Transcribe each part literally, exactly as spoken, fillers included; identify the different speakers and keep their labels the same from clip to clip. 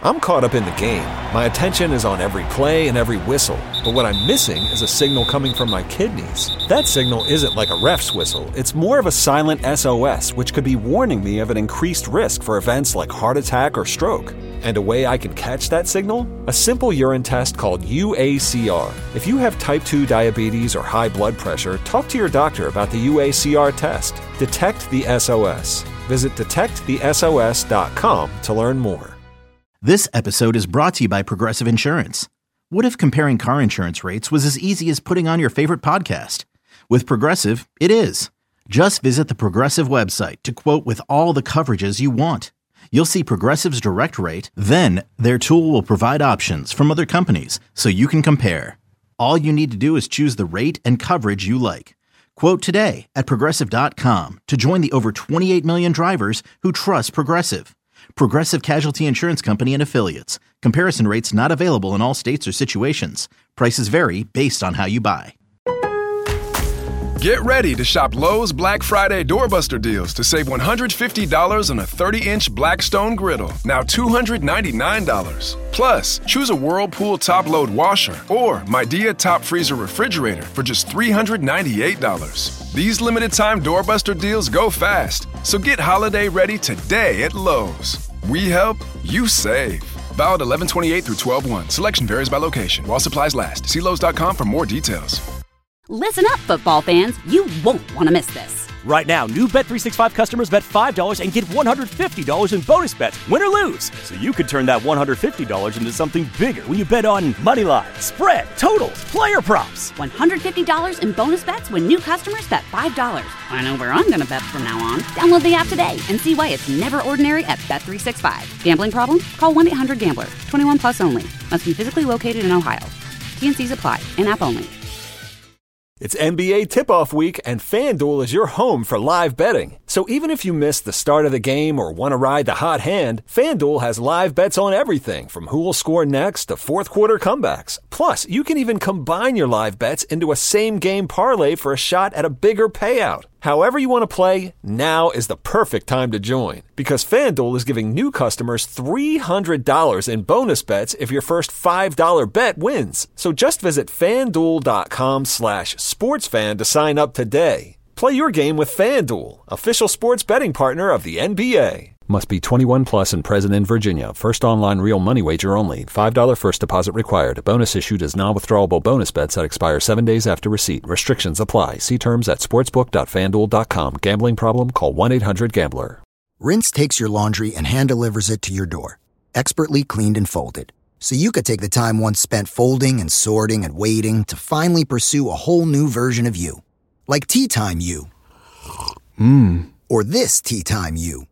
Speaker 1: I'm caught up in the game. My attention is on every play and every whistle. But what I'm missing is a signal coming from my kidneys. That signal isn't like a ref's whistle. It's more of a silent S O S, which could be warning me of an increased risk for events like heart attack or stroke. And a way I can catch that signal? A simple urine test called U A C R. If you have type two diabetes or high blood pressure, talk to your doctor about the U A C R test. Detect the S O S. Visit detect the S O S dot com to learn more.
Speaker 2: This episode is brought to you by Progressive Insurance. What if comparing car insurance rates was as easy as putting on your favorite podcast? With Progressive, it is. Just visit the Progressive website to quote with all the coverages you want. You'll see Progressive's direct rate, then their tool will provide options from other companies so you can compare. All you need to do is choose the rate and coverage you like. Quote today at progressive dot com to join the over twenty-eight million drivers who trust Progressive. Progressive Casualty Insurance Company and Affiliates. Comparison rates not available in all states or situations. Prices vary based on how you buy.
Speaker 3: Get ready to shop Lowe's Black Friday Doorbuster deals to save one hundred fifty dollars on a thirty-inch Blackstone griddle, now two hundred ninety-nine dollars. Plus, choose a Whirlpool top-load washer or Midea top freezer refrigerator for just three hundred ninety-eight dollars. These limited-time Doorbuster deals go fast, so get holiday ready today at Lowe's. We help, you save. Valid eleven twenty-eight through twelve one. Selection varies by location. While supplies last. See Lowe's dot com for more details.
Speaker 4: Listen up, football fans. You won't want to miss this.
Speaker 5: Right now, new Bet three sixty-five customers bet five dollars and get one hundred fifty dollars in bonus bets, win or lose. So you could turn that one hundred fifty dollars into something bigger when you bet on money line, spread, totals, player props.
Speaker 4: one hundred fifty dollars in bonus bets when new customers bet five dollars. I know where I'm going to bet from now on. Download the app today and see why it's never ordinary at Bet three sixty-five. Gambling problem? Call one eight hundred gambler. twenty-one plus only. Must be physically located in Ohio. T N Cs apply. In-app only.
Speaker 1: It's N B A tip-off week, and FanDuel is your home for live betting. So even if you missed the start of the game or want to ride the hot hand, FanDuel has live bets on everything from who will score next to fourth-quarter comebacks. Plus, you can even combine your live bets into a same-game parlay for a shot at a bigger payout. However you want to play, now is the perfect time to join, because FanDuel is giving new customers three hundred dollars in bonus bets if your first five dollars bet wins. So just visit FanDuel.com slash SportsFan to sign up today. Play your game with FanDuel, official sports betting partner of the N B A. Must be twenty-one plus and present in Virginia. First online real money wager only. five dollars first deposit required. Bonus issued as non-withdrawable bonus bets that expire seven days after receipt. Restrictions apply. See terms at sportsbook dot fan duel dot com. Gambling problem? Call one eight hundred gambler.
Speaker 6: Rinse takes your laundry and hand-delivers it to your door. Expertly cleaned and folded. So you could take the time once spent folding and sorting and waiting to finally pursue a whole new version of you. Like Tea Time You.
Speaker 2: Mmm.
Speaker 6: Or this Tea Time You.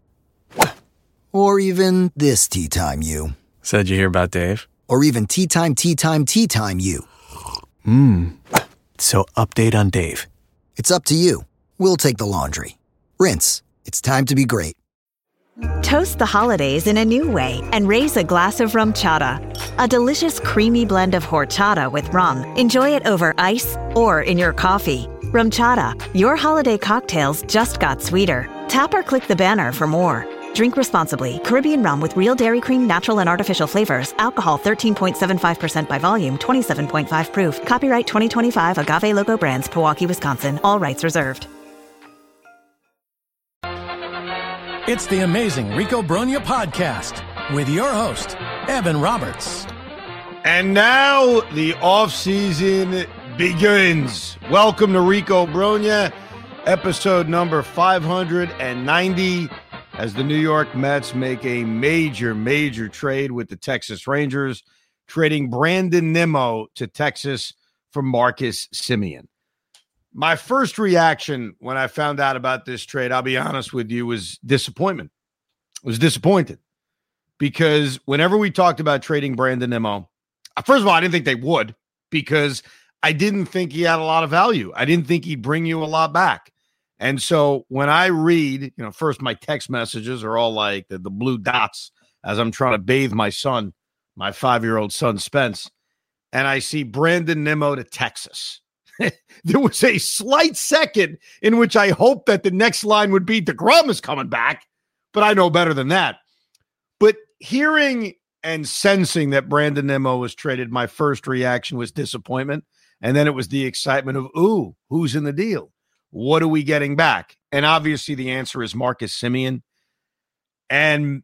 Speaker 6: Or even this Tea Time You.
Speaker 7: So did you hear about Dave?
Speaker 6: Or even Tea Time, Tea Time, Tea Time You.
Speaker 2: Mmm.
Speaker 7: So update on Dave.
Speaker 6: It's up to you. We'll take the laundry. Rinse. It's time to be great.
Speaker 8: Toast the holidays in a new way and raise a glass of rum chata. A delicious creamy blend of horchata with rum. Enjoy it over ice or in your coffee. Rum chata, your holiday cocktails just got sweeter. Tap or click the banner for more. Drink responsibly. Caribbean rum with real dairy cream, natural and artificial flavors. Alcohol thirteen point seven five percent by volume, twenty-seven point five proof. Copyright twenty twenty-five Agave Logo Brands, Pewaukee, Wisconsin. All rights reserved.
Speaker 9: It's the Amazing Rico Brogna podcast with your host, Evan Roberts.
Speaker 10: And now the offseason begins. Welcome to Rico Brogna, episode number five hundred ninety. As the New York Mets make a major, major trade with the Texas Rangers, trading Brandon Nimmo to Texas for Marcus Semien. My first reaction when I found out about this trade, I'll be honest with you, was disappointment. I was disappointed because whenever we talked about trading Brandon Nimmo, first of all, I didn't think they would because I didn't think he had a lot of value. I didn't think he'd bring you a lot back. And so when I read, you know, first my text messages are all like the, the blue dots as I'm trying to bathe my son, my five-year-old son, Spence, and I see Brandon Nimmo to Texas. There was a slight second in which I hoped that the next line would be DeGrom is coming back, but I know better than that. But hearing and sensing that Brandon Nimmo was traded, my first reaction was disappointment. And then it was the excitement of, ooh, who's in the deal? What are we getting back? And obviously the answer is Marcus Semien. And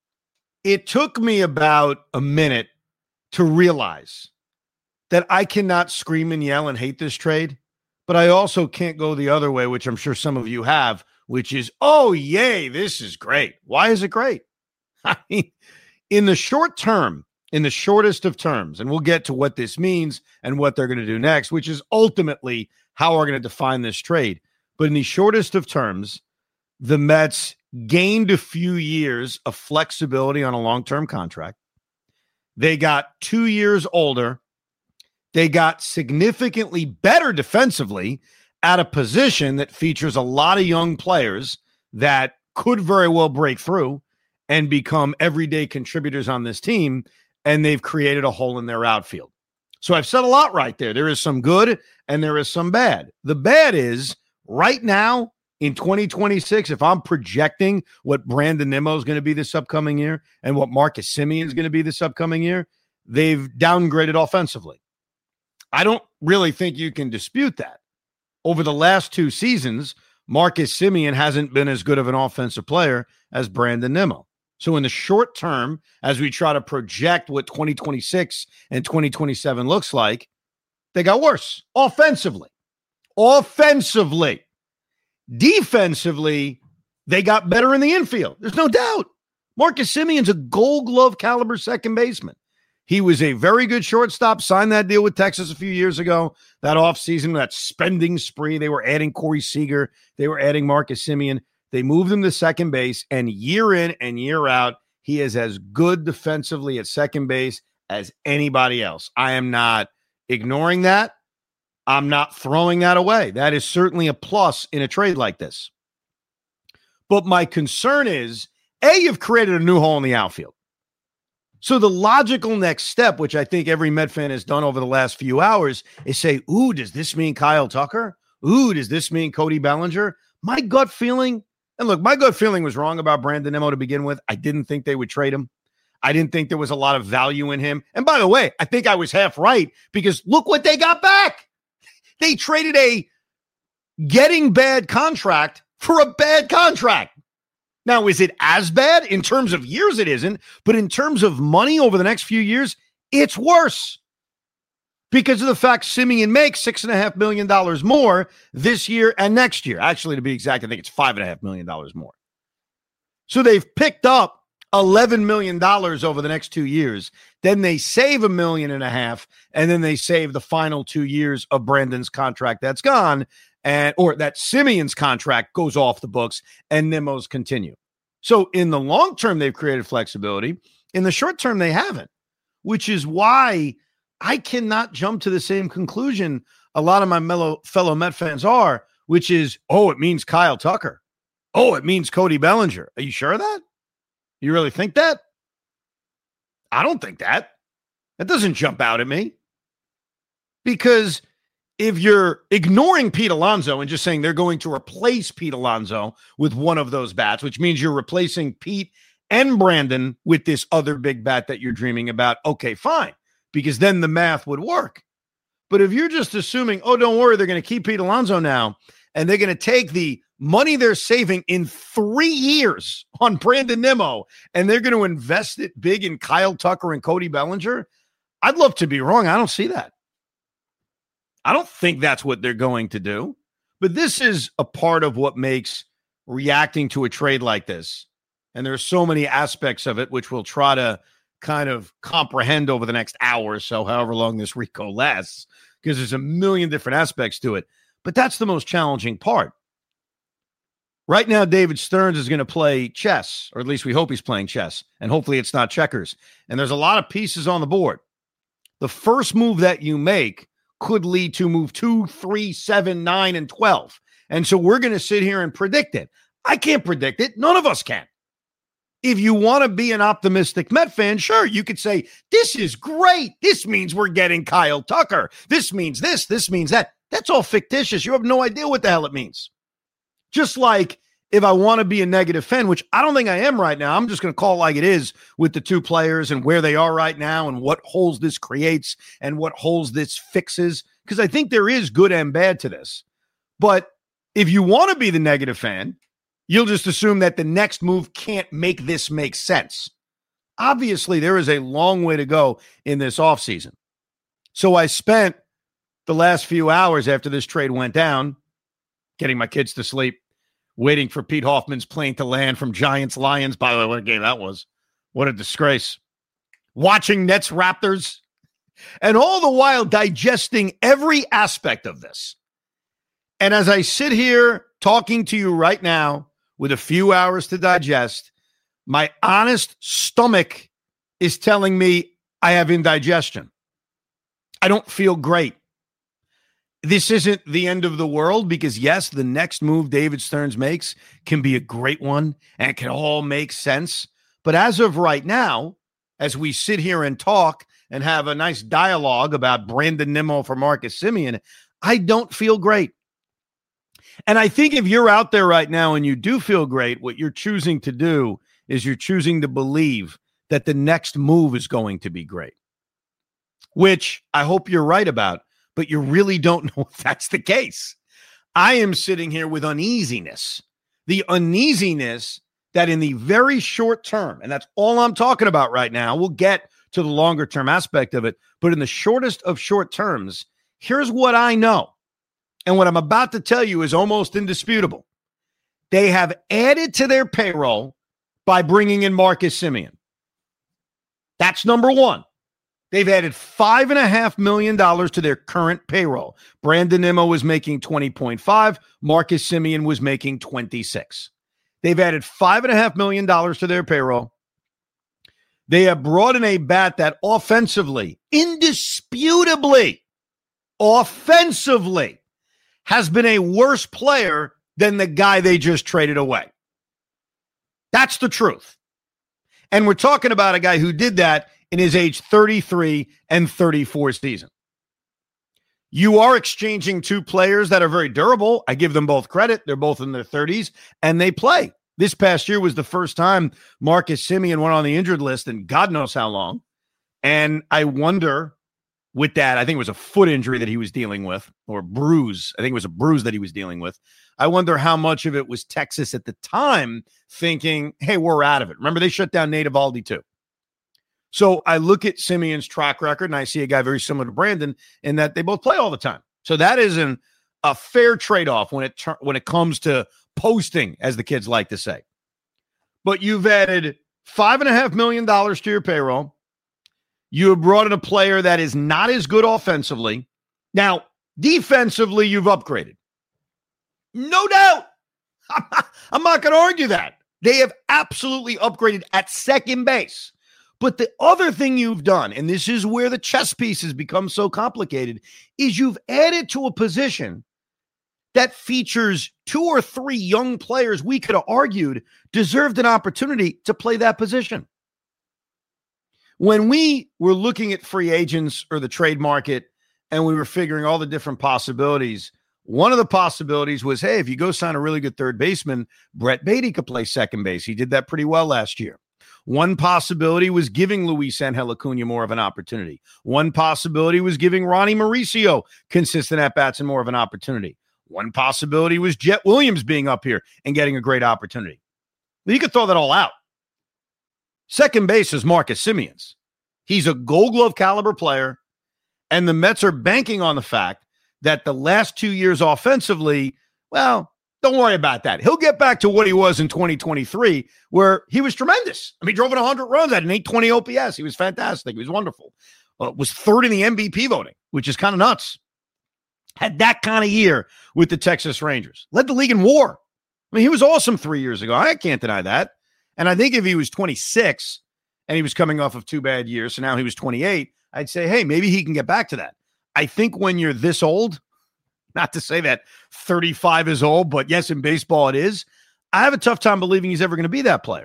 Speaker 10: it took me about a minute to realize that I cannot scream and yell and hate this trade, but I also can't go the other way, which I'm sure some of you have, which is, oh, yay, this is great. Why is it great? I mean, in the short term, in the shortest of terms, and we'll get to what this means and what they're going to do next, which is ultimately how we're going to define this trade. But in the shortest of terms, the Mets gained a few years of flexibility on a long-term contract. They got two years older. They got significantly better defensively at a position that features a lot of young players that could very well break through and become everyday contributors on this team, and they've created a hole in their outfield. So I've said a lot right there. There is some good and there is some bad. The bad is right now in twenty twenty-six, if I'm projecting what Brandon Nimmo is going to be this upcoming year and what Marcus Semien is going to be this upcoming year, they've downgraded offensively. I don't really think you can dispute that. Over the last two seasons, Marcus Semien hasn't been as good of an offensive player as Brandon Nimmo. So in the short term, as we try to project what twenty twenty-six and twenty twenty-seven looks like, they got worse offensively. Offensively. Defensively, they got better in the infield. There's no doubt. Marcus Semien's a Gold Glove caliber second baseman. He was a very good shortstop, signed that deal with Texas a few years ago, that offseason, that spending spree. They were adding Corey Seager. They were adding Marcus Semien. They moved him to second base, and year in and year out, he is as good defensively at second base as anybody else. I am not ignoring that. I'm not throwing that away. That is certainly a plus in a trade like this. But my concern is, A, you've created a new hole in the outfield. So the logical next step, which I think every Met fan has done over the last few hours, is say, ooh, does this mean Kyle Tucker? Ooh, does this mean Cody Bellinger? My gut feeling, and look, my gut feeling was wrong about Brandon Nimmo to begin with. I didn't think they would trade him. I didn't think there was a lot of value in him. And by the way, I think I was half right because look what they got back. They traded a getting bad contract for a bad contract. Now, is it as bad? In terms of years, it isn't. But in terms of money over the next few years, it's worse. Because of the fact Semien makes six point five million dollars more this year and next year. Actually, to be exact, I think it's five point five million dollars more. So they've picked up eleven million dollars over the next two years. Then they save a million and a half, and then they save the final two years of Brandon's contract that's gone, and or that Semien's contract goes off the books, and Nimmo's continue. So in the long term, they've created flexibility. In the short term, they haven't, which is why I cannot jump to the same conclusion a lot of my mellow, fellow Met fans are, which is, oh, it means Kyle Tucker. Oh, it means Cody Bellinger. Are you sure of that? You really think that? I don't think that. That doesn't jump out at me. Because if you're ignoring Pete Alonso and just saying they're going to replace Pete Alonso with one of those bats, which means you're replacing Pete and Brandon with this other big bat that you're dreaming about, okay, fine. Because then the math would work. But if you're just assuming, oh, don't worry, they're going to keep Pete Alonso now, and they're going to take the money they're saving in three years on Brandon Nimmo, and they're going to invest it big in Kyle Tucker and Cody Bellinger, I'd love to be wrong. I don't see that. I don't think that's what they're going to do. But this is a part of what makes reacting to a trade like this, and there are so many aspects of it, which we'll try to kind of comprehend over the next hour or so, however long this Rico lasts, because there's a million different aspects to it. But that's the most challenging part. Right now, David Stearns is going to play chess, or at least we hope he's playing chess, and hopefully it's not checkers. And there's a lot of pieces on the board. The first move that you make could lead to move two, three, seven, nine, and twelve. And so we're going to sit here and predict it. I can't predict it. None of us can. If you want to be an optimistic Met fan, sure, you could say, this is great. This means we're getting Kyle Tucker. This means this. This means that. That's all fictitious. You have no idea what the hell it means. Just like if I want to be a negative fan, which I don't think I am right now. I'm just going to call it like it is with the two players and where they are right now and what holes this creates and what holes this fixes, because I think there is good and bad to this. But if you want to be the negative fan, you'll just assume that the next move can't make this make sense. Obviously, there is a long way to go in this offseason. So I spent the last few hours after this trade went down getting my kids to sleep, waiting for Pete Hoffman's plane to land from Giants Lions. By the way, what a game that was. What a disgrace. Watching Nets Raptors, and all the while digesting every aspect of this. And as I sit here talking to you right now with a few hours to digest, my honest stomach is telling me I have indigestion. I don't feel great. This isn't the end of the world because, yes, the next move David Stearns makes can be a great one and it can all make sense. But as of right now, as we sit here and talk and have a nice dialogue about Brandon Nimmo for Marcus Semien, I don't feel great. And I think if you're out there right now and you do feel great, what you're choosing to do is you're choosing to believe that the next move is going to be great, which I hope you're right about. But you really don't know if that's the case. I am sitting here with uneasiness. The uneasiness that in the very short term, and that's all I'm talking about right now, we'll get to the longer term aspect of it, but in the shortest of short terms, here's what I know. And what I'm about to tell you is almost indisputable. They have added to their payroll by bringing in Marcus Semien. That's number one. They've added five point five million dollars to their current payroll. Brandon Nimmo was making twenty point five. Marcus Semien was making twenty-six. They've added five point five million dollars to their payroll. They have brought in a bat that offensively, indisputably, offensively, has been a worse player than the guy they just traded away. That's the truth. And we're talking about a guy who did that in his age thirty-three and thirty-four season. You are exchanging two players that are very durable. I give them both credit. They're both in their thirties, and they play. This past year was the first time Marcus Semien went on the injured list in God knows how long. And I wonder, with that, I think it was a foot injury that he was dealing with, or bruise. I think it was a bruise that he was dealing with. I wonder how much of it was Texas at the time thinking, hey, we're out of it. Remember, they shut down Nate Eovaldi too. So I look at Simeon's track record, and I see a guy very similar to Brandon in that they both play all the time. So that is an, a fair trade-off when it when it comes to posting, as the kids like to say. But you've added five point five million dollars to your payroll. You have brought in a player that is not as good offensively. Now, defensively, you've upgraded. No doubt. I'm not, I'm not going to argue that. They have absolutely upgraded at second base. But the other thing you've done, and this is where the chess pieces become so complicated, is you've added to a position that features two or three young players we could have argued deserved an opportunity to play that position. When we were looking at free agents or the trade market and we were figuring all the different possibilities, one of the possibilities was, hey, if you go sign a really good third baseman, Brett Beatty could play second base. He did that pretty well last year. One possibility was giving Luis Angel Acuna more of an opportunity. One possibility was giving Ronnie Mauricio consistent at-bats and more of an opportunity. One possibility was Jet Williams being up here and getting a great opportunity. You could throw that all out. Second base is Marcus Semien's. He's a Gold Glove caliber player, and the Mets are banking on the fact that the last two years offensively, well, don't worry about that. He'll get back to what he was in twenty twenty-three, where he was tremendous. I mean, he drove in one hundred runs at an eight twenty O P S. He was fantastic. He was wonderful. Uh, was third in the M V P voting, which is kind of nuts. Had that kind of year with the Texas Rangers. Led the league in WAR. I mean, he was awesome three years ago. I can't deny that. And I think if he was twenty-six and he was coming off of two bad years, so now he was twenty-eight, I'd say, hey, maybe he can get back to that. I think when you're this old, not to say that thirty-five is old, but yes, in baseball it is, I have a tough time believing he's ever going to be that player.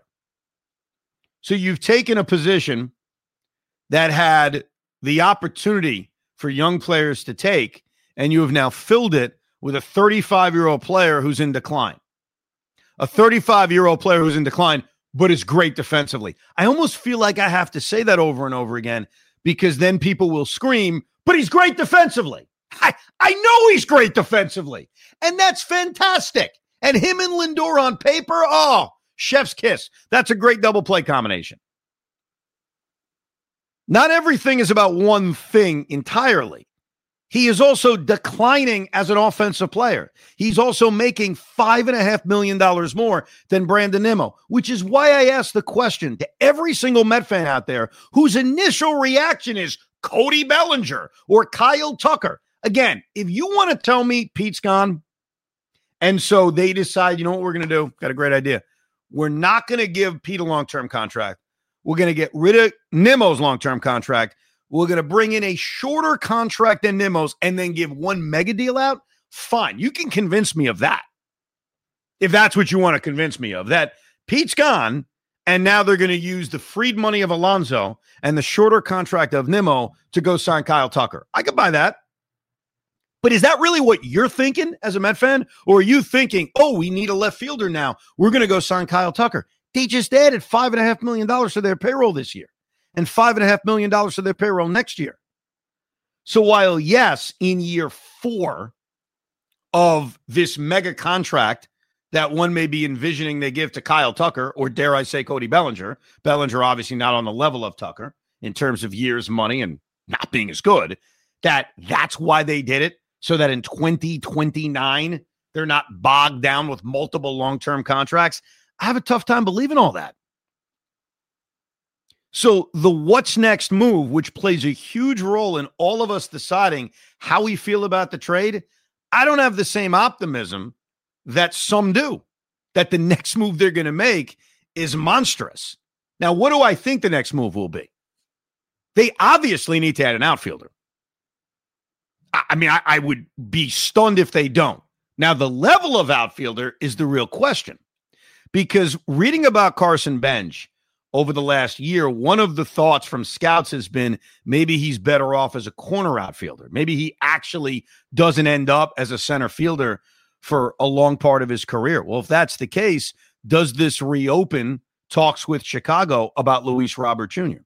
Speaker 10: So you've taken a position that had the opportunity for young players to take, and you have now filled it with a thirty-five-year-old player who's in decline. A thirty-five-year-old player who's in decline, but is great defensively. I almost feel like I have to say that over and over again because then people will scream, but he's great defensively. I, I know he's great defensively, and that's fantastic. And him and Lindor on paper, oh, chef's kiss. That's a great double play combination. Not everything is about one thing entirely. He is also declining as an offensive player. He's also making five and a half million dollars more than Brandon Nimmo, which is why I asked the question to every single Met fan out there whose initial reaction is Cody Bellinger or Kyle Tucker. Again, if you want to tell me Pete's gone, and so they decide, you know what we're going to do? Got a great idea. We're not going to give Pete a long-term contract. We're going to get rid of Nimmo's long-term contract. We're going to bring in a shorter contract than Nimmo's and then give one mega deal out. Fine. You can convince me of that. If that's what you want to convince me of, that Pete's gone and now they're going to use the freed money of Alonso and the shorter contract of Nimmo to go sign Kyle Tucker. I could buy that. But is that really what you're thinking as a Met fan? Or are you thinking, oh, we need a left fielder now. We're going to go sign Kyle Tucker. They just added five and a half million dollars to their payroll this year and five and a half million dollars to their payroll next year. So while, yes, in year four of this mega contract that one may be envisioning they give to Kyle Tucker, or dare I say Cody Bellinger, Bellinger obviously not on the level of Tucker in terms of years, money, and not being as good, that that's why they did it, so that in twenty twenty-nine, they're not bogged down with multiple long-term contracts. I have a tough time believing all that. So the what's next move, which plays a huge role in all of us deciding how we feel about the trade, I don't have the same optimism that some do, that the next move they're going to make is monstrous. Now, what do I think the next move will be? They obviously need to add an outfielder. I, I mean, I, I would be stunned if they don't. Now, the level of outfielder is the real question, because reading about Carson Bench over the last year, one of the thoughts from scouts has been maybe he's better off as a corner outfielder. Maybe he actually doesn't end up as a center fielder for a long part of his career. Well, if that's the case, does this reopen talks with Chicago about Luis Robert Junior?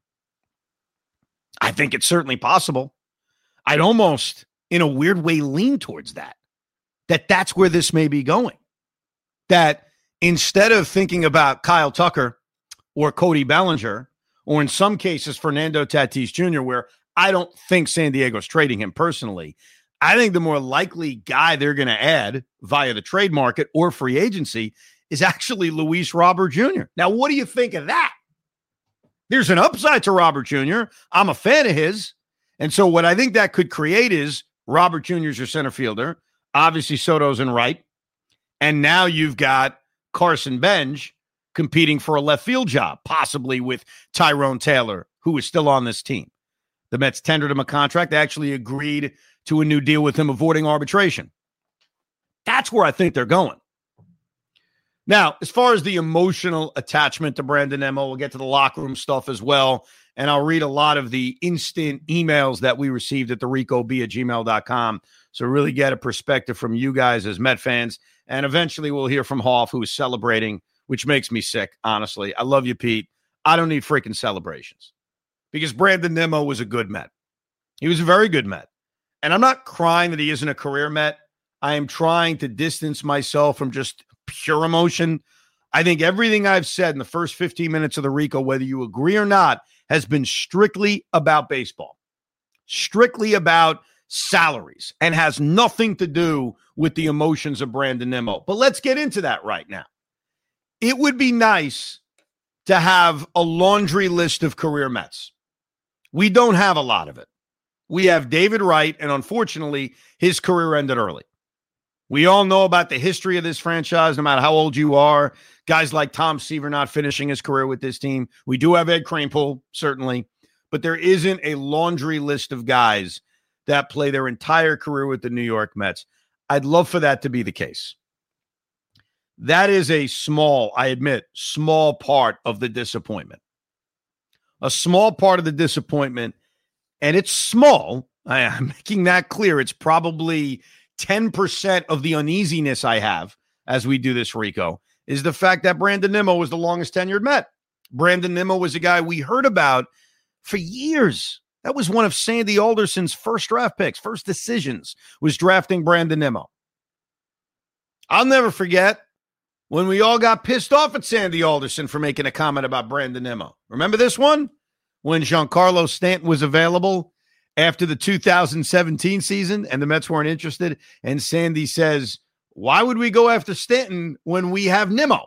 Speaker 10: I think it's certainly possible. I'd almost, in a weird way, lean towards that, that that's where this may be going. That instead of thinking about Kyle Tucker or Cody Bellinger, or in some cases, Fernando Tatis Junior, where I don't think San Diego's trading him personally, I think the more likely guy they're going to add via the trade market or free agency is actually Luis Robert Junior Now, what do you think of that? There's an upside to Robert Junior I'm a fan of his. And so what I think that could create is Robert Junior's your center fielder. Obviously, Soto's in right. And now you've got Carson Bench competing for a left field job, possibly with Tyrone Taylor, who is still on this team. The Mets tendered him a contract. They actually agreed to a new deal with him, avoiding arbitration. That's where I think they're going. Now, as far as the emotional attachment to Brandon Nimmo, we'll get to the locker room stuff as well. And I'll read a lot of the instant emails that we received at the rico b at gmail dot com. So really get a perspective from you guys as Met fans. And eventually we'll hear from Hoff, who is celebrating, which makes me sick, honestly. I love you, Pete. I don't need freaking celebrations because Brandon Nimmo was a good Met. He was a very good Met. And I'm not crying that he isn't a career Met. I am trying to distance myself from just pure emotion. I think everything I've said in the first fifteen minutes of the Rico, whether you agree or not, has been strictly about baseball, strictly about salaries, and has nothing to do with the emotions of Brandon Nimmo. But let's get into that right now. It would be nice to have a laundry list of career Mets. We don't have a lot of it. We have David Wright, and unfortunately, his career ended early. We all know about the history of this franchise, no matter how old you are. Guys like Tom Seaver not finishing his career with this team. We do have Ed Kranepool, certainly, but there isn't a laundry list of guys that play their entire career with the New York Mets. I'd love for that to be the case. That is a small, I admit, small part of the disappointment. A small part of the disappointment, and it's small. I am making that clear. It's probably ten percent of the uneasiness I have as we do this, Rico. is the fact that Brandon Nimmo was the longest tenured Met. Brandon Nimmo was a guy we heard about for years. That was one of Sandy Alderson's first draft picks, first decisions, was drafting Brandon Nimmo. I'll never forget when we all got pissed off at Sandy Alderson for making a comment about Brandon Nimmo. Remember this one? When Giancarlo Stanton was available after the two thousand seventeen season and the Mets weren't interested, and Sandy says, why would we go after Stanton when we have Nimmo?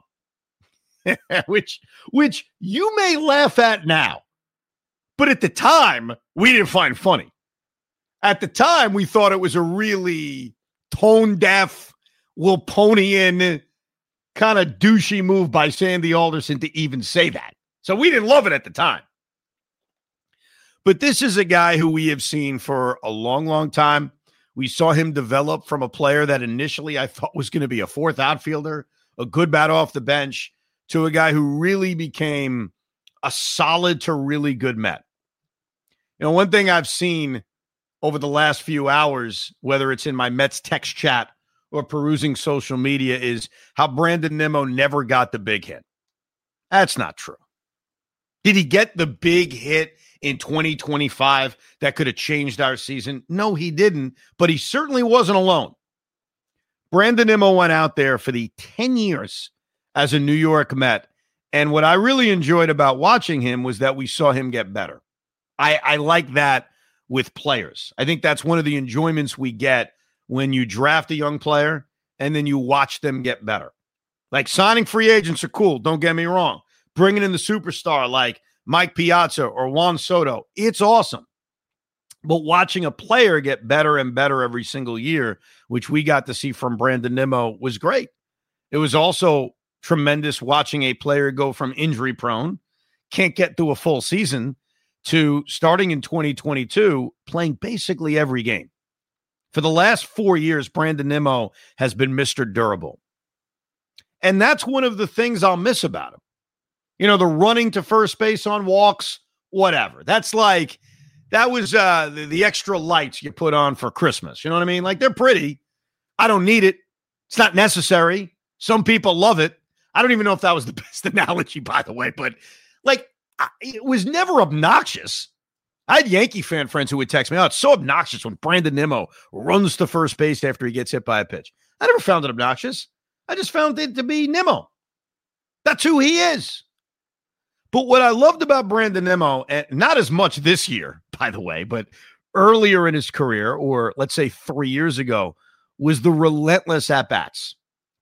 Speaker 10: which, which you may laugh at now, but at the time, we didn't find funny. At the time, we thought it was a really tone-deaf, will pony in kind of douchey move by Sandy Alderson to even say that. So we didn't love it at the time. But this is a guy who we have seen for a long, long time. We saw him develop from a player that initially I thought was going to be a fourth outfielder, a good bat off the bench, to a guy who really became a solid to really good Met. You know, one thing I've seen over the last few hours, whether it's in my Mets text chat or perusing social media, is how Brandon Nimmo never got the big hit. That's not true. Did he get the big hit in twenty twenty-five that could have changed our season? No, he didn't, but he certainly wasn't alone. Brandon Nimmo went out there for the ten years as a New York Met, and what I really enjoyed about watching him was that we saw him get better. I, I like that with players. I think that's one of the enjoyments we get when you draft a young player and then you watch them get better. Like, signing free agents are cool, don't get me wrong. Bringing in the superstar like Mike Piazza or Juan Soto, it's awesome. But watching a player get better and better every single year, which we got to see from Brandon Nimmo, was great. It was also tremendous watching a player go from injury prone, can't get through a full season, to starting in twenty twenty-two, playing basically every game. For the last four years, Brandon Nimmo has been Mister Durable. And that's one of the things I'll miss about him. You know, the running to first base on walks, whatever. That's like, that was uh, the, the extra lights you put on for Christmas. You know what I mean? Like, they're pretty. I don't need it. It's not necessary. Some people love it. I don't even know if that was the best analogy, by the way, but like, I, it was never obnoxious. I had Yankee fan friends who would text me, oh, it's so obnoxious when Brandon Nimmo runs to first base after he gets hit by a pitch. I never found it obnoxious. I just found it to be Nimmo. That's who he is. But what I loved about Brandon Nimmo, and not as much this year, by the way, but earlier in his career, or let's say three years ago, was the relentless at-bats.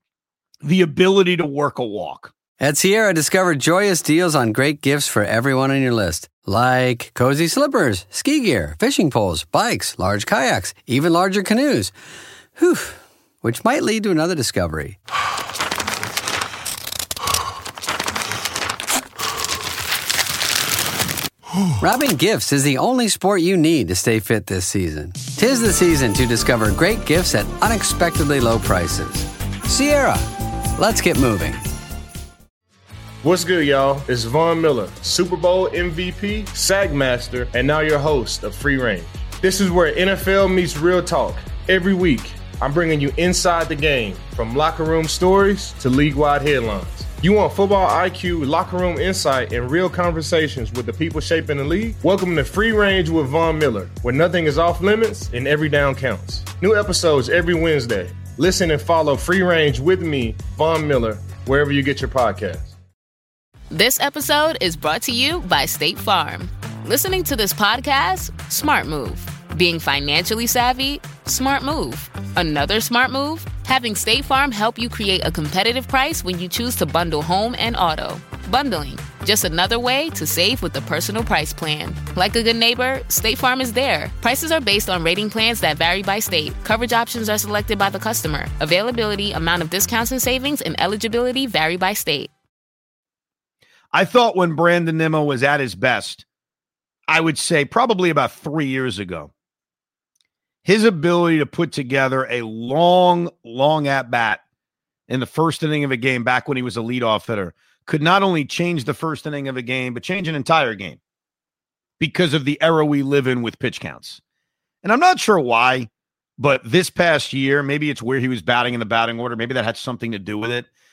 Speaker 10: The ability to work a walk.
Speaker 11: At Sierra, discover joyous deals on great gifts for everyone on your list. Like cozy slippers, ski gear, fishing poles, bikes, large kayaks, even larger canoes. Whew, which might lead to another discovery. Wrapping gifts is the only sport you need to stay fit this season. 'Tis the season to discover great gifts at unexpectedly low prices. Sierra, let's get moving.
Speaker 12: What's good, y'all? It's Von Miller, Super Bowl M V P, Sack Master, and now your host of Free Range. This is where N F L meets real talk. Every week, I'm bringing you inside the game, from locker room stories to league-wide headlines. You want football I Q, locker room insight, and real conversations with the people shaping the league? Welcome to Free Range with Von Miller, where nothing is off limits and every down counts. New episodes every Wednesday. Listen and follow Free Range with me, Von Miller, wherever you get your podcasts.
Speaker 13: This episode is brought to you by State Farm. Listening to this podcast? Smart move. Being financially savvy? Smart move. Another smart move? Having State Farm help you create a competitive price when you choose to bundle home and auto. Bundling, just another way to save with the Personal Price Plan. Like a good neighbor, State Farm is there. Prices are based on rating plans that vary by state. Coverage options are selected by the customer. Availability, amount of discounts and savings, and eligibility vary by state.
Speaker 10: I thought when Brandon Nimmo was at his best, I would say probably about three years ago, his ability to put together a long, long at-bat in the first inning of a game back when he was a leadoff hitter could not only change the first inning of a game, but change an entire game because of the era we live in with pitch counts. And I'm not sure why, but this past year, maybe it's where he was batting in the batting order. Maybe that had something to do with it.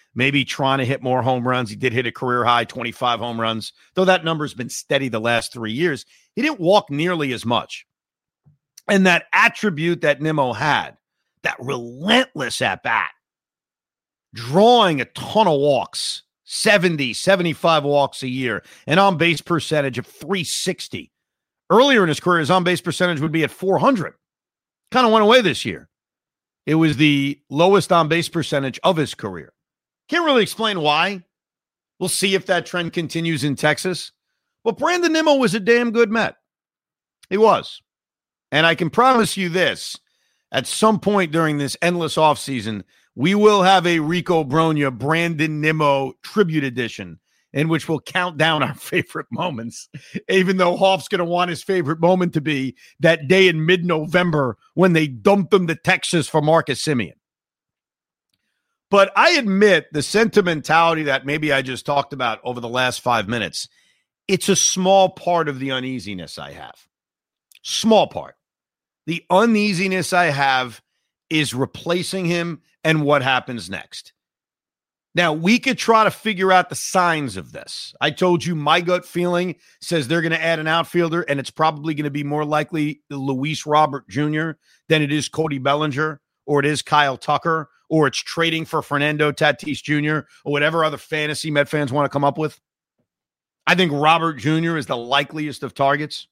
Speaker 10: maybe trying to hit more home runs. He did hit a career high twenty-five home runs, though that number's been steady the last three years. He didn't walk nearly as much. And that attribute that Nimmo had, that relentless at-bat, drawing a ton of walks, seventy, seventy-five walks a year, an on-base percentage of three sixty. Earlier in his career, his on-base percentage would be at four hundred. Kind of went away this year. It was the lowest on-base percentage of his career. Can't really explain why. We'll see if that trend continues in Texas. But Brandon Nimmo was a damn good Met. He was. And I can promise you this, at some point during this endless offseason, we will have a Rico Brogna Brandon Nimmo tribute edition in which we'll count down our favorite moments, even though Hoff's going to want his favorite moment to be that day in mid-November when they dumped him to Texas for Marcus Semien. But I admit the sentimentality that maybe I just talked about over the last five minutes, it's a small part of the uneasiness I have. Small part. The uneasiness I have is replacing him and what happens next. Now, we could try to figure out the signs of this. I told you my gut feeling says they're going to add an outfielder, and it's probably going to be more likely Luis Robert Junior than it is Cody Bellinger, or it is Kyle Tucker, or it's trading for Fernando Tatis Junior, or whatever other fantasy Met fans want to come up with. I think Robert Junior is the likeliest of targets.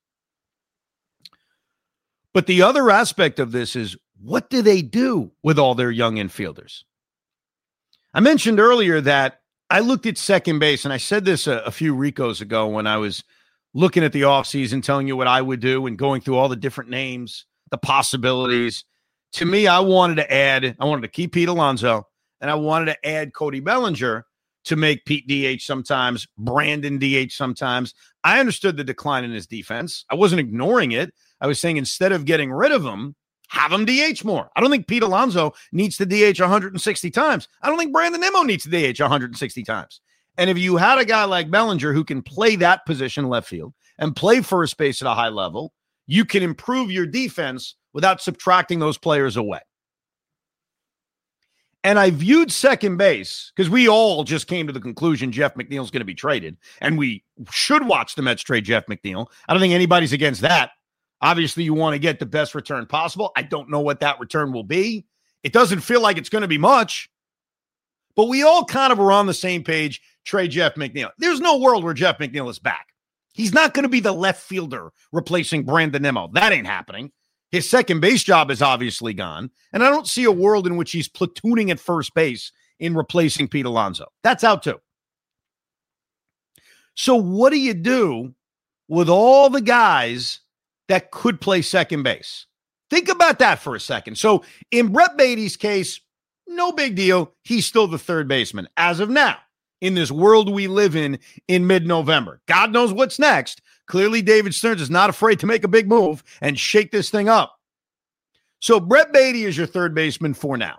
Speaker 10: But the other aspect of this is, what do they do with all their young infielders? I mentioned earlier that I looked at second base, and I said this a, a few Ricos ago when I was looking at the offseason, telling you what I would do and going through all the different names, the possibilities. To me, I wanted to add, I wanted to keep Pete Alonso, and I wanted to add Cody Bellinger to make Pete D H sometimes, Brandon D H sometimes. I understood the decline in his defense. I wasn't ignoring it. I was saying instead of getting rid of him, have him D H more. I don't think Pete Alonso needs to D H one hundred sixty times. I don't think Brandon Nimmo needs to D H one hundred sixty times. And if you had a guy like Bellinger who can play that position left field and play first base at a high level, you can improve your defense without subtracting those players away. And I viewed second base because we all just came to the conclusion Jeff McNeil's going to be traded, and we should watch the Mets trade Jeff McNeil. I don't think anybody's against that. Obviously, you want to get the best return possible. I don't know what that return will be. It doesn't feel like it's going to be much. But we all kind of were on the same page, trade Jeff McNeil. There's no world where Jeff McNeil is back. He's not going to be the left fielder replacing Brandon Nimmo. That ain't happening. His second base job is obviously gone. And I don't see a world in which he's platooning at first base in replacing Pete Alonso. That's out too. So what do you do with all the guys that could play second base? Think about that for a second. So in Brett Baty's case, no big deal. He's still the third baseman as of now in this world we live in in mid-November. God knows what's next. Clearly, David Stearns is not afraid to make a big move and shake this thing up. So Brett Baty is your third baseman for now.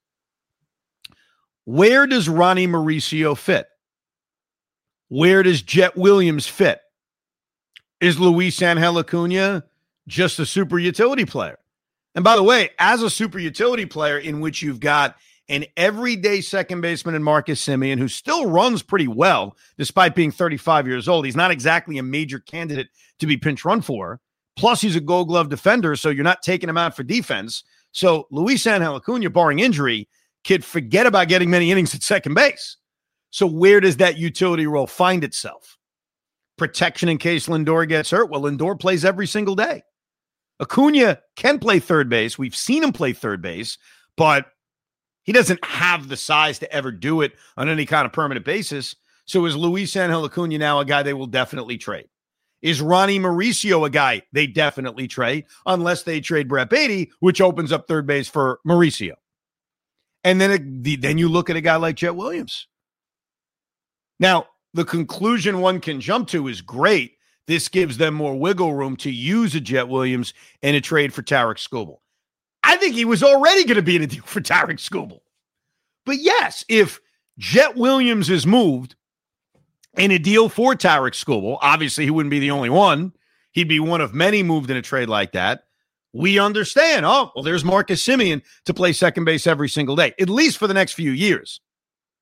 Speaker 10: Where does Ronnie Mauricio fit? Where does Jet Williams fit? Is Luis Angel Acuna just a super utility player? And by the way, as a super utility player in which you've got an everyday second baseman in Marcus Semien, who still runs pretty well despite being thirty-five years old. He's not exactly a major candidate to be pinch run for. Plus, he's a gold glove defender, so you're not taking him out for defense. So Luis Angel Acuna, barring injury, could forget about getting many innings at second base. So where does that utility role find itself? Protection in case Lindor gets hurt? Well, Lindor plays every single day. Acuna can play third base. We've seen him play third base, but he doesn't have the size to ever do it on any kind of permanent basis. So is Luis Angel Acuna now a guy they will definitely trade? Is Ronnie Mauricio a guy they definitely trade, unless they trade Brett Baty, which opens up third base for Mauricio? And then, it, the, then you look at a guy like Jet Williams. Now, the conclusion one can jump to is great. This gives them more wiggle room to use a Jet Williams in a trade for Tarek Skubal. I think he was already going to be in a deal for Tarek Skubal. But yes, if Jet Williams is moved in a deal for Tarek Skubal, obviously he wouldn't be the only one. He'd be one of many moved in a trade like that. We understand. Oh, well, there's Marcus Semien to play second base every single day, at least for the next few years.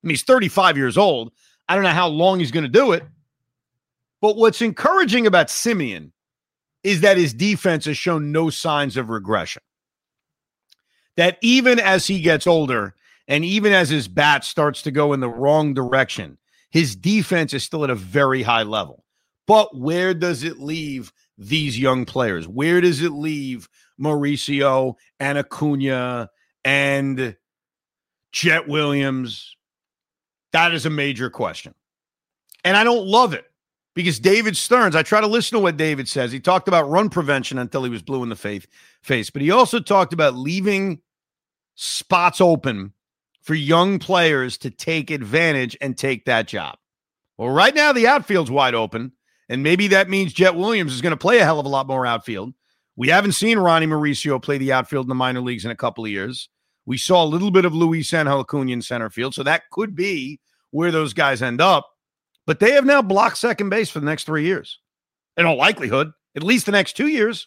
Speaker 10: I mean, he's thirty-five years old. I don't know how long he's going to do it. But what's encouraging about Simeon is that his defense has shown no signs of regression. That even as he gets older and even as his bat starts to go in the wrong direction, his defense is still at a very high level. But where does it leave these young players? Where does it leave Mauricio and Acuna and Jet Williams? That is a major question. And I don't love it because David Stearns, I try to listen to what David says. He talked about run prevention until he was blue in the face, face, but he also talked about leaving spots open for young players to take advantage and take that job. Well, right now the outfield's wide open, and maybe that means Jet Williams is going to play a hell of a lot more outfield. We haven't seen Ronnie Mauricio play the outfield in the minor leagues in a couple of years. We saw a little bit of Luis Angel Acuna in center field, so that could be where those guys end up. But they have now blocked second base for the next three years. In all likelihood, at least the next two years.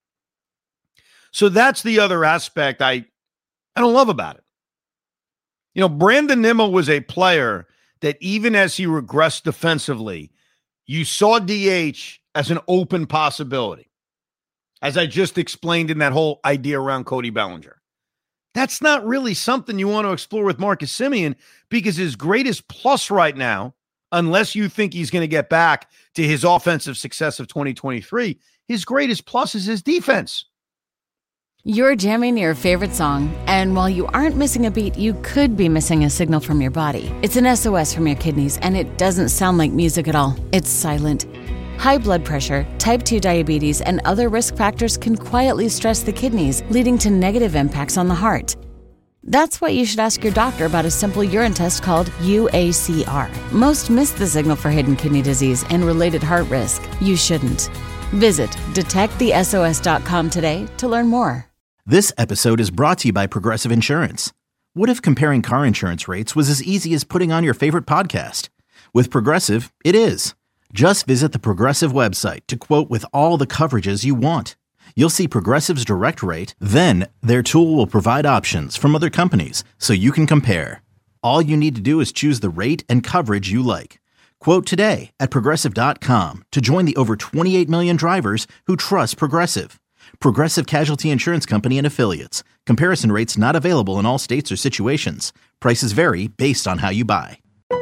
Speaker 10: So that's the other aspect I, I don't love about it. You know, Brandon Nimmo was a player that even as he regressed defensively, you saw D H as an open possibility. As I just explained in that whole idea around Cody Bellinger. That's not really something you want to explore with Marcus Simeon because his greatest plus right now, unless you think he's going to get back to his offensive success of twenty twenty-three, his greatest plus is his defense.
Speaker 14: You're jamming your favorite song, and while you aren't missing a beat, you could be missing a signal from your body. It's an S O S from your kidneys, and it doesn't sound like music at all. It's silent. High blood pressure, type two diabetes, and other risk factors can quietly stress the kidneys, leading to negative impacts on the heart. That's why you should ask your doctor about a simple urine test called U A C R. Most miss the signal for hidden kidney disease and related heart risk. You shouldn't. Visit detect the S O S dot com today to learn more.
Speaker 2: This episode is brought to you by Progressive Insurance. What if comparing car insurance rates was as easy as putting on your favorite podcast? With Progressive, it is. Just visit the Progressive website to quote with all the coverages you want. You'll see Progressive's direct rate, then their tool will provide options from other companies so you can compare. All you need to do is choose the rate and coverage you like. Quote today at Progressive dot com to join the over twenty-eight million drivers who trust Progressive. Progressive Casualty Insurance Company and Affiliates. Comparison rates not available in all states or situations. Prices vary based on how you buy.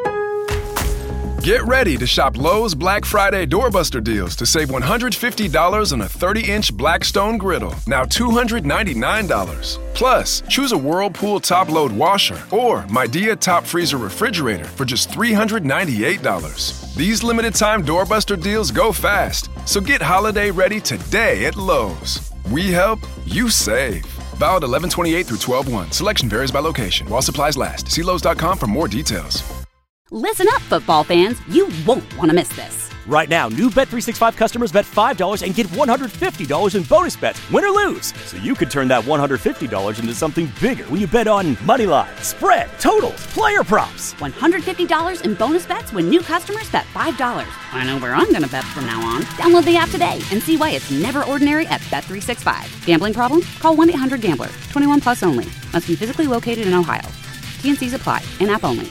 Speaker 3: Get ready to shop Lowe's Black Friday Doorbuster deals to save one hundred fifty dollars on a thirty-inch Blackstone griddle, now two hundred ninety-nine dollars. Plus, choose a Whirlpool top-load washer or Midea top freezer refrigerator for just three hundred ninety-eight dollars. These limited-time Doorbuster deals go fast, so get holiday ready today at Lowe's. We help, you save. Valid eleven twenty-eight through twelve one. Selection varies by location. While supplies last. See Lowe's dot com for more details.
Speaker 4: Listen up, football fans. You won't want to miss this.
Speaker 5: Right now, new Bet three sixty-five customers bet five dollars and get one hundred fifty dollars in bonus bets, win or lose. So you could turn that one hundred fifty dollars into something bigger when you bet on money line, spread, totals, player props.
Speaker 4: one hundred fifty dollars in bonus bets when new customers bet five dollars. I know where I'm going to bet from now on. Download the app today and see why it's never ordinary at Bet three sixty-five. Gambling problem? Call one eight hundred gambler. twenty-one plus only. Must be physically located in Ohio. T and C's apply. In-app only.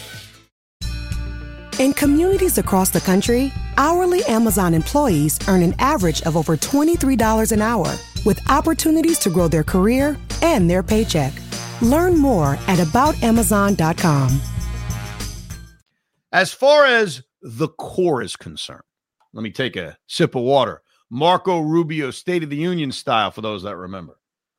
Speaker 15: In communities across the country, hourly Amazon employees earn an average of over twenty-three dollars an hour, with opportunities to grow their career and their paycheck. Learn more at about amazon dot com.
Speaker 10: As far as the core is concerned, let me take a sip of water. Marco Rubio State of the Union style for those that remember.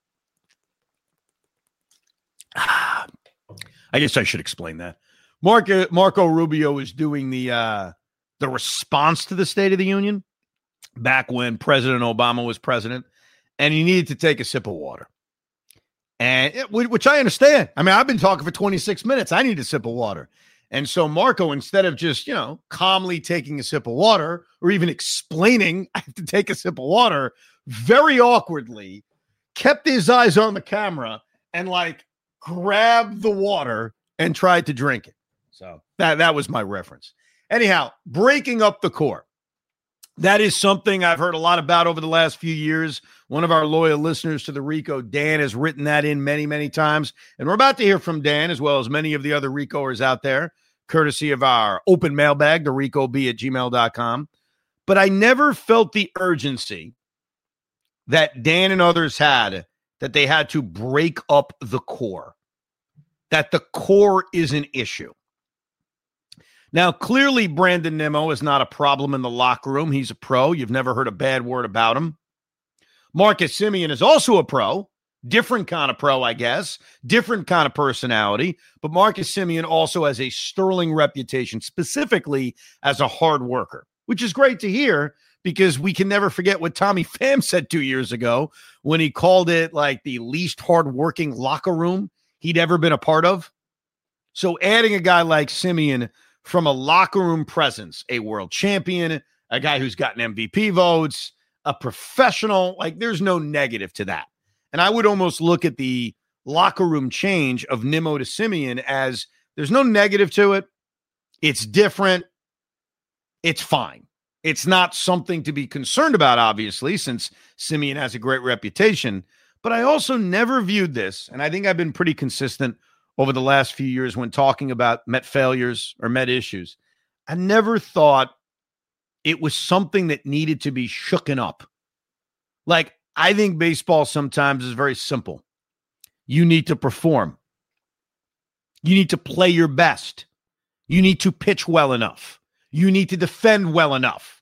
Speaker 10: Ah, I guess I should explain that. Marco, Marco Rubio is doing the uh, the response to the State of the Union back when President Obama was president, and he needed to take a sip of water. And it, which I understand. I mean, I've been talking for twenty-six minutes. I need a sip of water. And so Marco, instead of just, you know, calmly taking a sip of water or even explaining I have to take a sip of water, very awkwardly kept his eyes on the camera and like grabbed the water and tried to drink it. So that, that was my reference. Anyhow, breaking up the core. That is something I've heard a lot about over the last few years. One of our loyal listeners to the Rico, Dan, has written that in many, many times. And we're about to hear from Dan, as well as many of the other Ricoers out there, courtesy of our open mailbag, the rico b at gmail dot com. But I never felt the urgency that Dan and others had, that they had to break up the core, that the core is an issue. Now, clearly, Brandon Nimmo is not a problem in the locker room. He's a pro. You've never heard a bad word about him. Marcus Semien is also a pro. Different kind of pro, I guess. Different kind of personality. But Marcus Semien also has a sterling reputation, specifically as a hard worker, which is great to hear because we can never forget what Tommy Pham said two years ago when he called it like the least hardworking locker room he'd ever been a part of. So adding a guy like Semien from a locker room presence, a world champion, a guy who's gotten M V P votes, a professional, like there's no negative to that. And I would almost look at the locker room change of Nimmo to Semien as there's no negative to it. It's different. It's fine. It's not something to be concerned about, obviously, since Semien has a great reputation. But I also never viewed this, and I think I've been pretty consistent over the last few years when talking about Met failures or Met issues. I never thought it was something that needed to be shooken up. Like, I think baseball sometimes is very simple. You need to perform. You need to play your best. You need to pitch well enough. You need to defend well enough.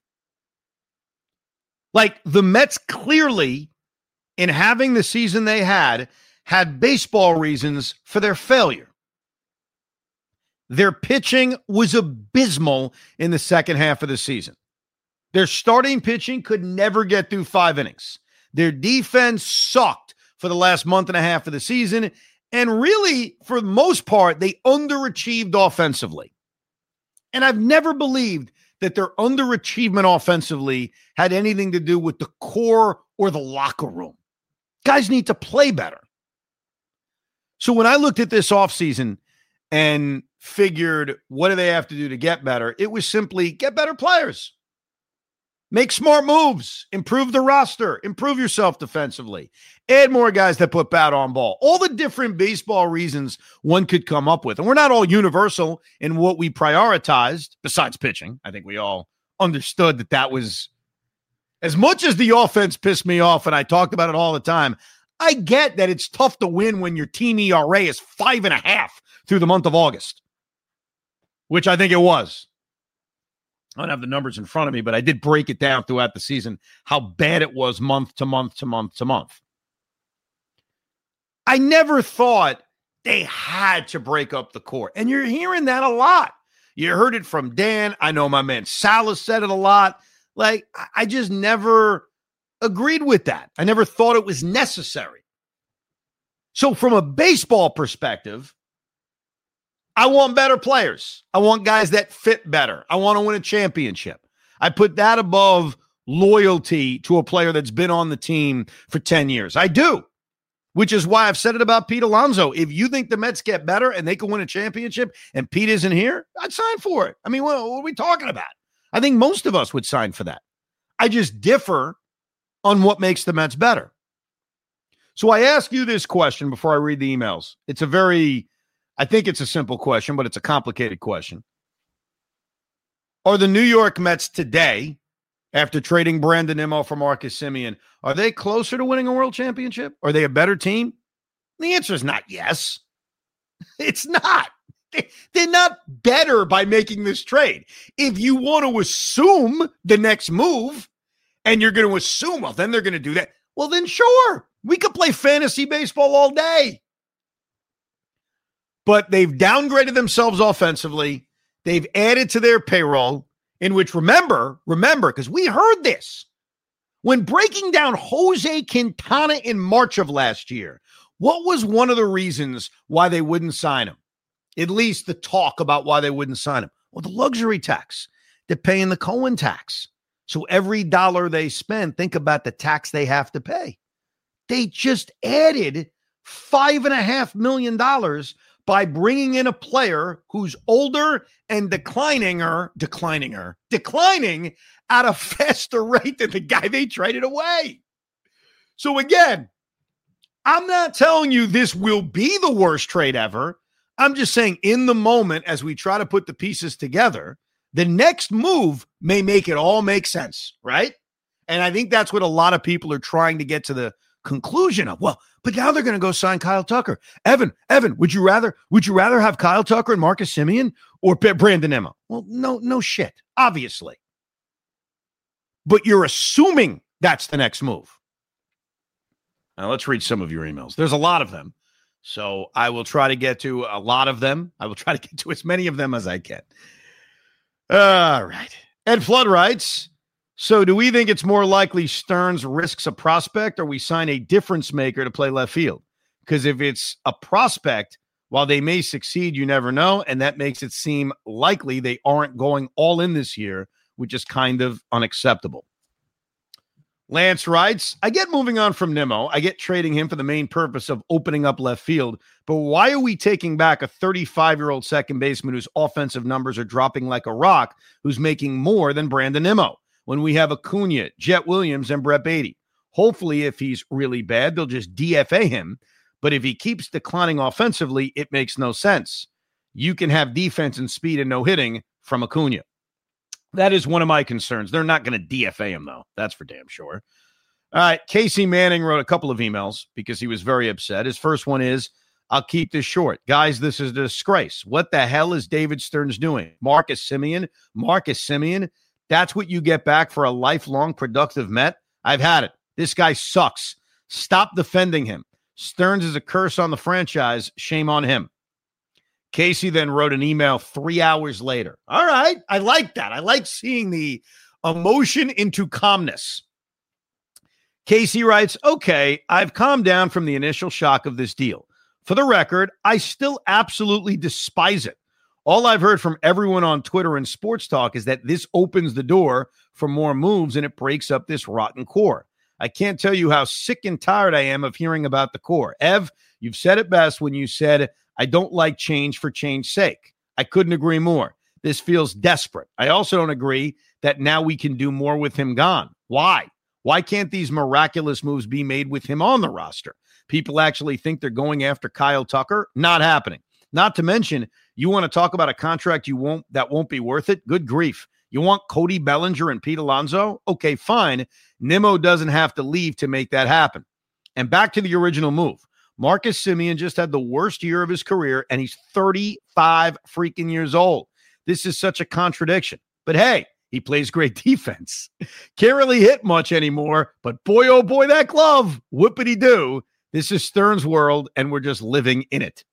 Speaker 10: Like, the Mets clearly, in having the season they had, had baseball reasons for their failure. Their pitching was abysmal in the second half of the season. Their starting pitching could never get through five innings. Their defense sucked for the last month and a half of the season. And really, for the most part, they underachieved offensively. And I've never believed that their underachievement offensively had anything to do with the core or the locker room. Guys need to play better. So when I looked at this offseason and figured, what do they have to do to get better? It was simply get better players. Make smart moves. Improve the roster. Improve yourself defensively. Add more guys that put bat on ball. All the different baseball reasons one could come up with. And we're not all universal in what we prioritized, besides pitching. I think we all understood that that was, as much as the offense pissed me off, and I talked about it all the time, I get that it's tough to win when your team E R A is five and a half through the month of August, which I think it was. I don't have the numbers in front of me, but I did break it down throughout the season, how bad it was month to month to month to month. I never thought they had to break up the core. And you're hearing that a lot. You heard it from Dan. I know my man Salas said it a lot. Like, I just never agreed with that. I never thought it was necessary. So from a baseball perspective, I want better players. I want guys that fit better. I want to win a championship. I put that above loyalty to a player that's been on the team for ten years. I do, which is why I've said it about Pete Alonso. If you think the Mets get better and they can win a championship and Pete isn't here, I'd sign for it. I mean, what, what are we talking about? I think most of us would sign for that. I just differ on what makes the Mets better. So I ask you this question before I read the emails. It's a very, I think it's a simple question, but it's a complicated question. Are the New York Mets today, after trading Brandon Nimmo for Marcus Semien, are they closer to winning a world championship? Are they a better team? The answer is not yes. It's not. They're not better by making this trade. If you want to assume the next move, and you're going to assume, well, then they're going to do that. Well, then sure, we could play fantasy baseball all day. But they've downgraded themselves offensively. They've added to their payroll, in which, remember, remember, because we heard this. When breaking down Jose Quintana in March of last year, what was one of the reasons why they wouldn't sign him? At least the talk about why they wouldn't sign him. Well, the luxury tax. They're paying the Cohen tax. So every dollar they spend, think about the tax they have to pay. They just added five and a half million dollars by bringing in a player who's older and declining or declining or declining at a faster rate than the guy they traded away. So again, I'm not telling you this will be the worst trade ever. I'm just saying in the moment, as we try to put the pieces together, the next move may make it all make sense, right? And I think that's what a lot of people are trying to get to the conclusion of. Well, but now they're going to go sign Kyle Tucker. Evan, Evan, would you rather would you rather have Kyle Tucker and Marcus Semien or Brandon Nimmo? Well, no, no shit, obviously. But you're assuming that's the next move. Now let's read some of your emails. There's a lot of them. So I will try to get to a lot of them. I will try to get to as many of them as I can. All right. Ed Flood writes, so do we think it's more likely Stearns risks a prospect or we sign a difference maker to play left field? Because if it's a prospect, while they may succeed, you never know. And that makes it seem likely they aren't going all in this year, which is kind of unacceptable. Lance writes, I get moving on from Nimmo. I get trading him for the main purpose of opening up left field. But why are we taking back a thirty-five-year-old second baseman whose offensive numbers are dropping like a rock, who's making more than Brandon Nimmo, when we have Acuna, Jet Williams, and Brett Beatty? Hopefully, if he's really bad, they'll just D F A him. But if he keeps declining offensively, it makes no sense. You can have defense and speed and no hitting from Acuna. That is one of my concerns. They're not going to D F A him, though. That's for damn sure. All right. Casey Manning wrote a couple of emails because he was very upset. His first one is, I'll keep this short. Guys, this is a disgrace. What the hell is David Stearns doing? Marcus Semien? Marcus Semien? That's what you get back for a lifelong productive Met? I've had it. This guy sucks. Stop defending him. Stearns is a curse on the franchise. Shame on him. Casey then wrote an email three hours later. All right. I like that. I like seeing the emotion into calmness. Casey writes, okay, I've calmed down from the initial shock of this deal. For the record, I still absolutely despise it. All I've heard from everyone on Twitter and Sports Talk is that this opens the door for more moves and it breaks up this rotten core. I can't tell you how sick and tired I am of hearing about the core. Ev, you've said it best when you said, I don't like change for change's sake. I couldn't agree more. This feels desperate. I also don't agree that now we can do more with him gone. Why? Why can't these miraculous moves be made with him on the roster? People actually think they're going after Kyle Tucker? Not happening. Not to mention, you want to talk about a contract you won't that won't be worth it? Good grief. You want Cody Bellinger and Pete Alonso? Okay, fine. Nimmo doesn't have to leave to make that happen. And back to the original move. Marcus Semien just had the worst year of his career, and he's thirty-five freaking years old. This is such a contradiction. But hey, he plays great defense. Can't really hit much anymore, but boy, oh boy, that glove, whoopity-doo. This is Stearns' world, and we're just living in it.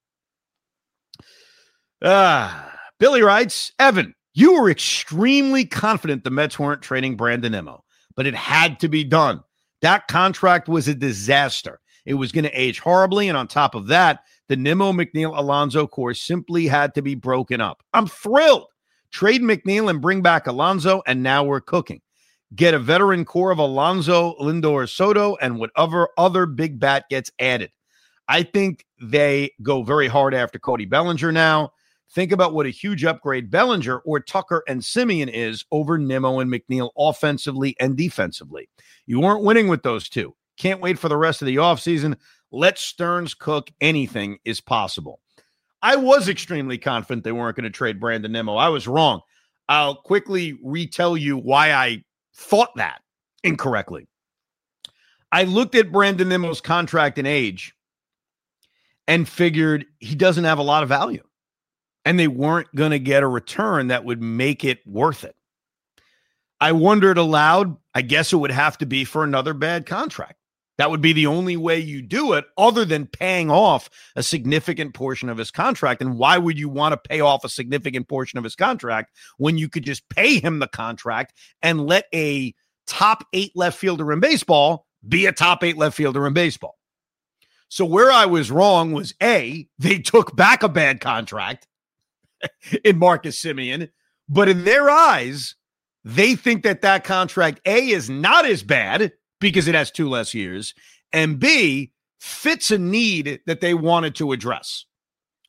Speaker 10: Ah, Billy writes, Evan, you were extremely confident the Mets weren't trading Brandon Nimmo, but it had to be done. That contract was a disaster. It was going to age horribly, and on top of that, the Nimmo, McNeil, Alonso core simply had to be broken up. I'm thrilled. Trade McNeil and bring back Alonso, and now we're cooking. Get a veteran core of Alonso, Lindor, Soto, and whatever other big bat gets added. I think they go very hard after Cody Bellinger now. Think about what a huge upgrade Bellinger or Tucker and Semien is over Nimmo and McNeil offensively and defensively. You weren't winning with those two. Can't wait for the rest of the offseason. Let Stearns cook. Anything is possible. I was extremely confident they weren't going to trade Brandon Nimmo. I was wrong. I'll quickly retell you why I thought that incorrectly. I looked at Brandon Nimmo's contract and age and figured he doesn't have a lot of value. And they weren't going to get a return that would make it worth it. I wondered aloud, I guess it would have to be for another bad contract. That would be the only way you do it other than paying off a significant portion of his contract. And why would you want to pay off a significant portion of his contract when you could just pay him the contract and let a top eight left fielder in baseball be a top eight left fielder in baseball? So where I was wrong was A, they took back a bad contract in Marcus Semien, but in their eyes, they think that that contract, A, is not as bad because it has two less years, and B, fits a need that they wanted to address.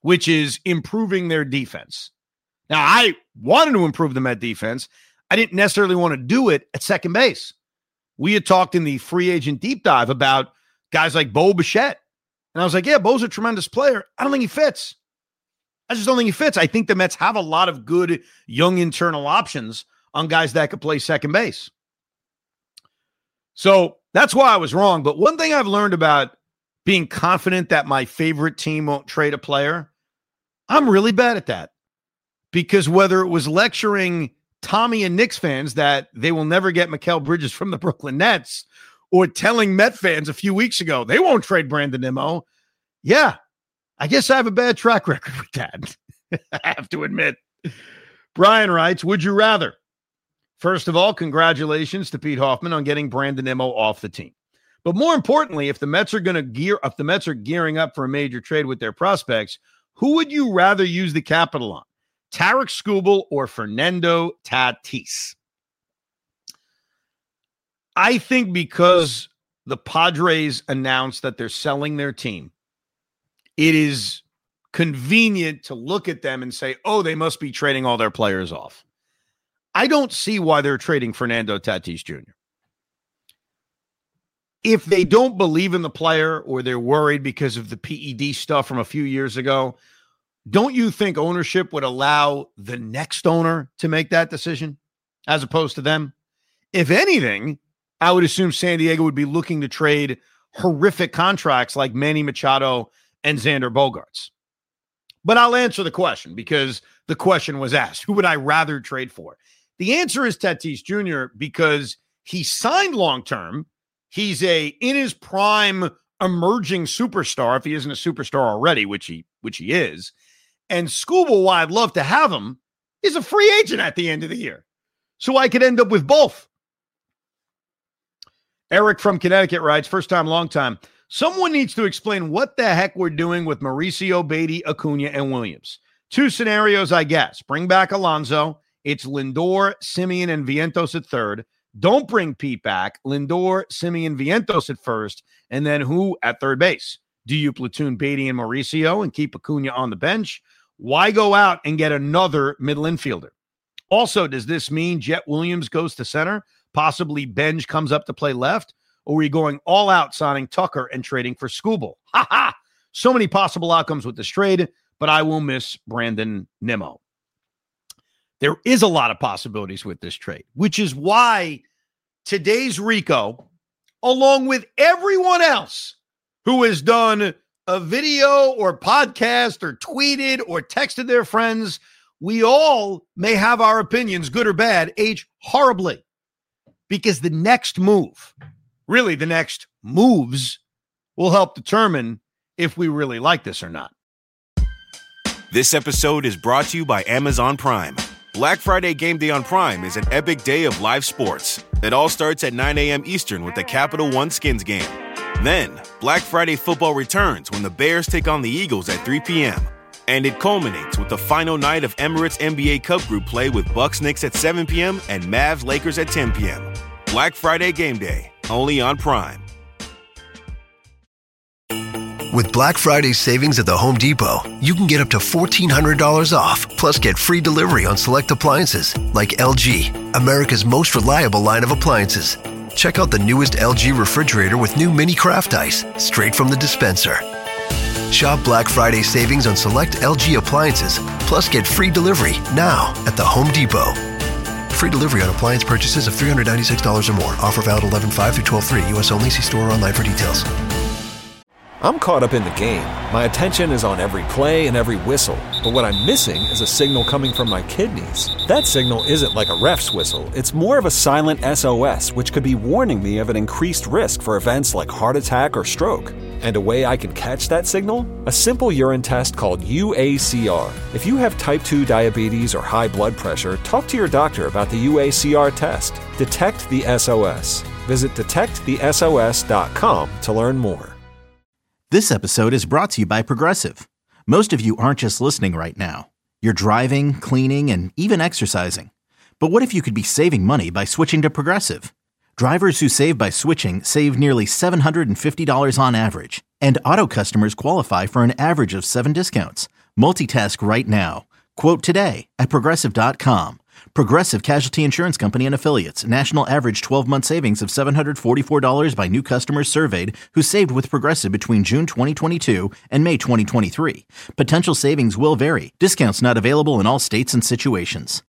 Speaker 10: which is improving their defense. Now, I wanted to improve them at defense. I didn't necessarily want to do it at second base. We had talked in the free agent deep dive about guys like Bo Bichette. And I was like, yeah, Bo's a tremendous player. I don't think he fits. I just don't think he fits. I think the Mets have a lot of good young internal options on guys that could play second base. So that's why I was wrong. But one thing I've learned about being confident that my favorite team won't trade a player, I'm really bad at that. Because whether it was lecturing Tommy and Knicks fans that they will never get Mikal Bridges from the Brooklyn Nets, or telling Met fans a few weeks ago they won't trade Brandon Nimmo, yeah, I guess I have a bad track record with that. I have to admit. Brian writes, would you rather? First of all, congratulations to Pete Hoffman on getting Brandon Nimmo off the team. But more importantly, if the Mets are going to gear, if the Mets are gearing up for a major trade with their prospects, who would you rather use the capital on? Tarik Skubal or Fernando Tatis? I think because the Padres announced that they're selling their team, it is convenient to look at them and say, oh, they must be trading all their players off. I don't see why they're trading Fernando Tatis Junior If they don't believe in the player or they're worried because of the P E D stuff from a few years ago, don't you think ownership would allow the next owner to make that decision as opposed to them? If anything, I would assume San Diego would be looking to trade horrific contracts like Manny Machado and Xander Bogaerts. But I'll answer the question because the question was asked, who would I rather trade for? The answer is Tatis Junior because he signed long-term. He's a, in his prime, emerging superstar, if he isn't a superstar already, which he, which he is. And Skubal, while I'd love to have him, is a free agent at the end of the year. So I could end up with both. Eric from Connecticut writes, first time, long time. Someone needs to explain what the heck we're doing with Mauricio, Beatty, Acuna, and Williams. Two scenarios, I guess. Bring back Alonso. It's Lindor, Simeon, and Vientos at third. Don't bring Pete back. Lindor, Simeon, Vientos at first. And then who at third base? Do you platoon Beatty and Mauricio and keep Acuna on the bench? Why go out and get another middle infielder? Also, does this mean Jet Williams goes to center? Possibly Benj comes up to play left? Or are we going all out signing Tucker and trading for Skubal? Ha ha! So many possible outcomes with this trade, but I will miss Brandon Nimmo. There is a lot of possibilities with this trade, which is why today's Rico, along with everyone else who has done a video or podcast or tweeted or texted their friends, we all may have our opinions, good or bad, age horribly. Because the next move, really the next moves, will help determine if we really like this or not.
Speaker 16: This episode is brought to you by Amazon Prime. Black Friday Game Day on Prime is an epic day of live sports. It all starts at nine a.m. Eastern with the Capital One Skins game. Then, Black Friday football returns when the Bears take on the Eagles at three p.m. And it culminates with the final night of Emirates N B A Cup Group play with Bucks Knicks at seven p.m. and Mavs Lakers at ten p.m. Black Friday Game Day, only on Prime.
Speaker 17: With Black Friday savings at the Home Depot, you can get up to fourteen hundred dollars off, plus get free delivery on select appliances like L G, America's most reliable line of appliances. Check out the newest L G refrigerator with new mini craft ice, straight from the dispenser. Shop Black Friday savings on select L G appliances, plus get free delivery now at the Home Depot. Free delivery on appliance purchases of three hundred ninety-six dollars or more. Offer valid eleven five through twelve three. U S only. See store or online for details.
Speaker 1: I'm caught up in the game. My attention is on every play and every whistle. But what I'm missing is a signal coming from my kidneys. That signal isn't like a ref's whistle. It's more of a silent S O S, which could be warning me of an increased risk for events like heart attack or stroke. And a way I can catch that signal? A simple urine test called U A C R. If you have type two diabetes or high blood pressure, talk to your doctor about the U A C R test. Detect the S O S. Visit detect the S O S dot com to learn more.
Speaker 2: This episode is brought to you by Progressive. Most of you aren't just listening right now. You're driving, cleaning, and even exercising. But what if you could be saving money by switching to Progressive? Drivers who save by switching save nearly seven hundred fifty dollars on average, and auto customers qualify for an average of seven discounts. Multitask right now. Quote today at Progressive dot com. Progressive Casualty Insurance Company and Affiliates. National average twelve-month savings of seven hundred forty-four dollars by new customers surveyed who saved with Progressive between June twenty twenty-two and May twenty twenty-three. Potential savings will vary. Discounts not available in all states and situations.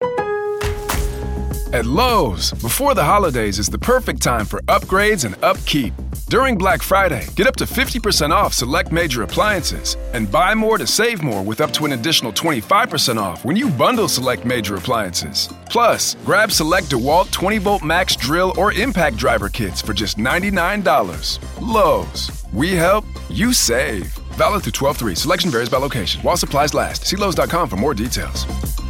Speaker 3: At Lowe's, before the holidays is the perfect time for upgrades and upkeep. During Black Friday, get up to fifty percent off select major appliances and buy more to save more with up to an additional twenty-five percent off when you bundle select major appliances. Plus, grab select DeWalt twenty volt max drill or impact driver kits for just ninety-nine dollars. Lowe's, we help, you save. Valid through twelve three. Selection varies by location. While supplies last. See Lowe's dot com for more details.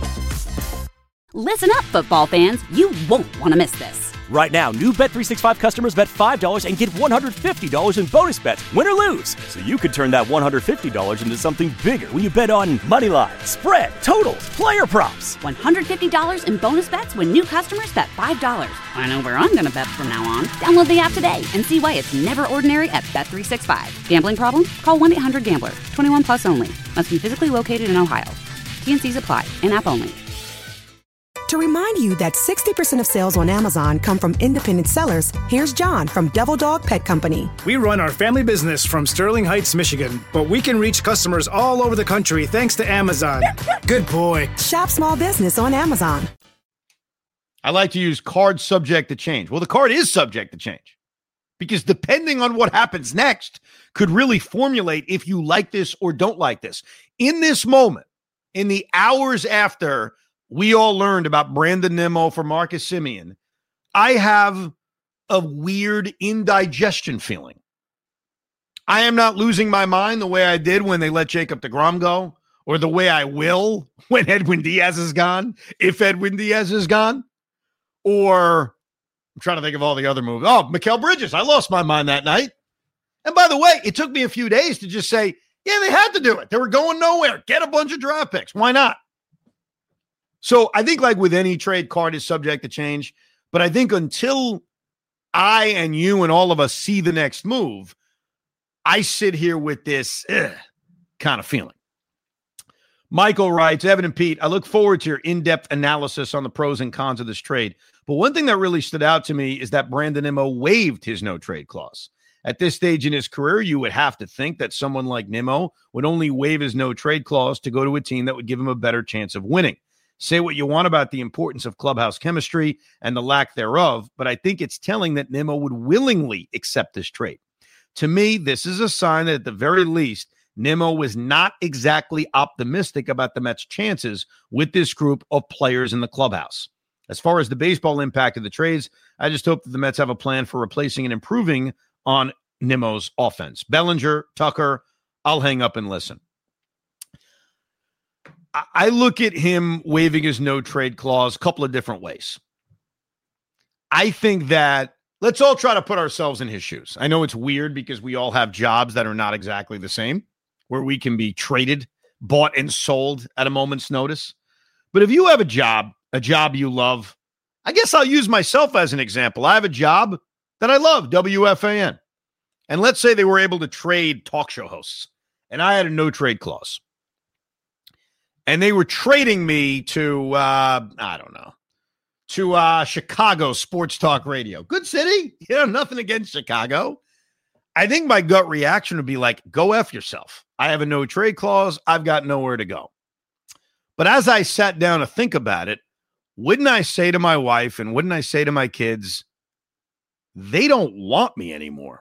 Speaker 4: Listen up, football fans. You won't want to miss this.
Speaker 5: Right now, new Bet three sixty-five customers bet five dollars and get one hundred fifty dollars in bonus bets, win or lose. So you could turn that one hundred fifty dollars into something bigger when you bet on money line, spread, totals, player props.
Speaker 4: one hundred fifty dollars in bonus bets when new customers bet five dollars. I know where I'm going to bet from now on. Download the app today and see why it's never ordinary at Bet three sixty-five. Gambling problem? Call one eight hundred gambler. twenty-one plus only. Must be physically located in Ohio. T N Cs apply. In-app only.
Speaker 15: To remind you that sixty percent of sales on Amazon come from independent sellers, here's John from Devil Dog Pet Company.
Speaker 18: We run our family business from Sterling Heights, Michigan, but we can reach customers all over the country thanks to Amazon. Good boy.
Speaker 15: Shop small business on Amazon.
Speaker 10: I like to use card subject to change. Well, the card is subject to change because depending on what happens next could really formulate if you like this or don't like this. In this moment, in the hours after we all learned about Brandon Nimmo for Marcus Simeon, I have a weird indigestion feeling. I am not losing my mind the way I did when they let Jacob deGrom go, or the way I will when Edwin Diaz is gone, if Edwin Diaz is gone, or I'm trying to think of all the other moves. Oh, Mikal Bridges. I lost my mind that night. And by the way, it took me a few days to just say, yeah, they had to do it. They were going nowhere. Get a bunch of draft picks. Why not? So I think like with any trade, card is subject to change. But I think until I and you and all of us see the next move, I sit here with this ugh, kind of feeling. Michael writes, Evan and Pete, I look forward to your in-depth analysis on the pros and cons of this trade. But one thing that really stood out to me is that Brandon Nimmo waived his no-trade clause. At this stage in his career, you would have to think that someone like Nimmo would only waive his no-trade clause to go to a team that would give him a better chance of winning. Say what you want about the importance of clubhouse chemistry and the lack thereof, but I think it's telling that Nimmo would willingly accept this trade. To me, this is a sign that at the very least, Nimmo was not exactly optimistic about the Mets' chances with this group of players in the clubhouse. As far as the baseball impact of the trades, I just hope that the Mets have a plan for replacing and improving on Nimmo's offense. Bellinger, Tucker, I'll hang up and listen. I look at him waiving his no-trade clause a couple of different ways. I think that let's all try to put ourselves in his shoes. I know it's weird because we all have jobs that are not exactly the same, where we can be traded, bought and sold at a moment's notice. But if you have a job, a job you love, I guess I'll use myself as an example. I have a job that I love, W F A N. And let's say they were able to trade talk show hosts, and I had a no-trade clause. And they were trading me to, uh, I don't know, to uh, Chicago Sports Talk Radio. Good city. You know, nothing against Chicago. I think my gut reaction would be like, go F yourself. I have a no trade clause. I've got nowhere to go. But as I sat down to think about it, wouldn't I say to my wife and wouldn't I say to my kids, they don't want me anymore.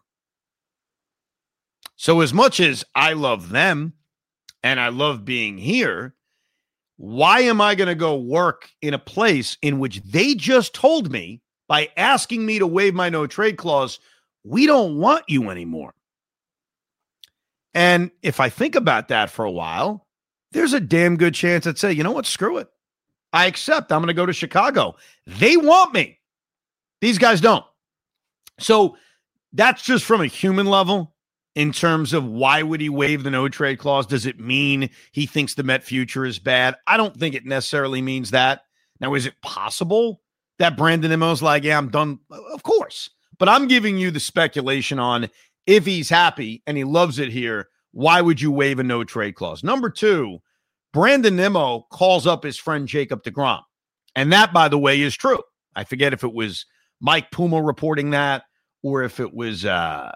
Speaker 10: So as much as I love them and I love being here, why am I going to go work in a place in which they just told me by asking me to waive my no trade clause, we don't want you anymore? And if I think about that for a while, there's a damn good chance I'd say, you know what, screw it. I accept. I'm going to go to Chicago. They want me. These guys don't. So that's just from a human level. In terms of why would he waive the no-trade clause? Does it mean he thinks the Met future is bad? I don't think it necessarily means that. Now, is it possible that Brandon Nimmo's like, yeah, I'm done? Of course. But I'm giving you the speculation on if he's happy and he loves it here, why would you waive a no-trade clause? Number two, Brandon Nimmo calls up his friend Jacob deGrom. And that, by the way, is true. I forget if it was Mike Puma reporting that or if it was uh,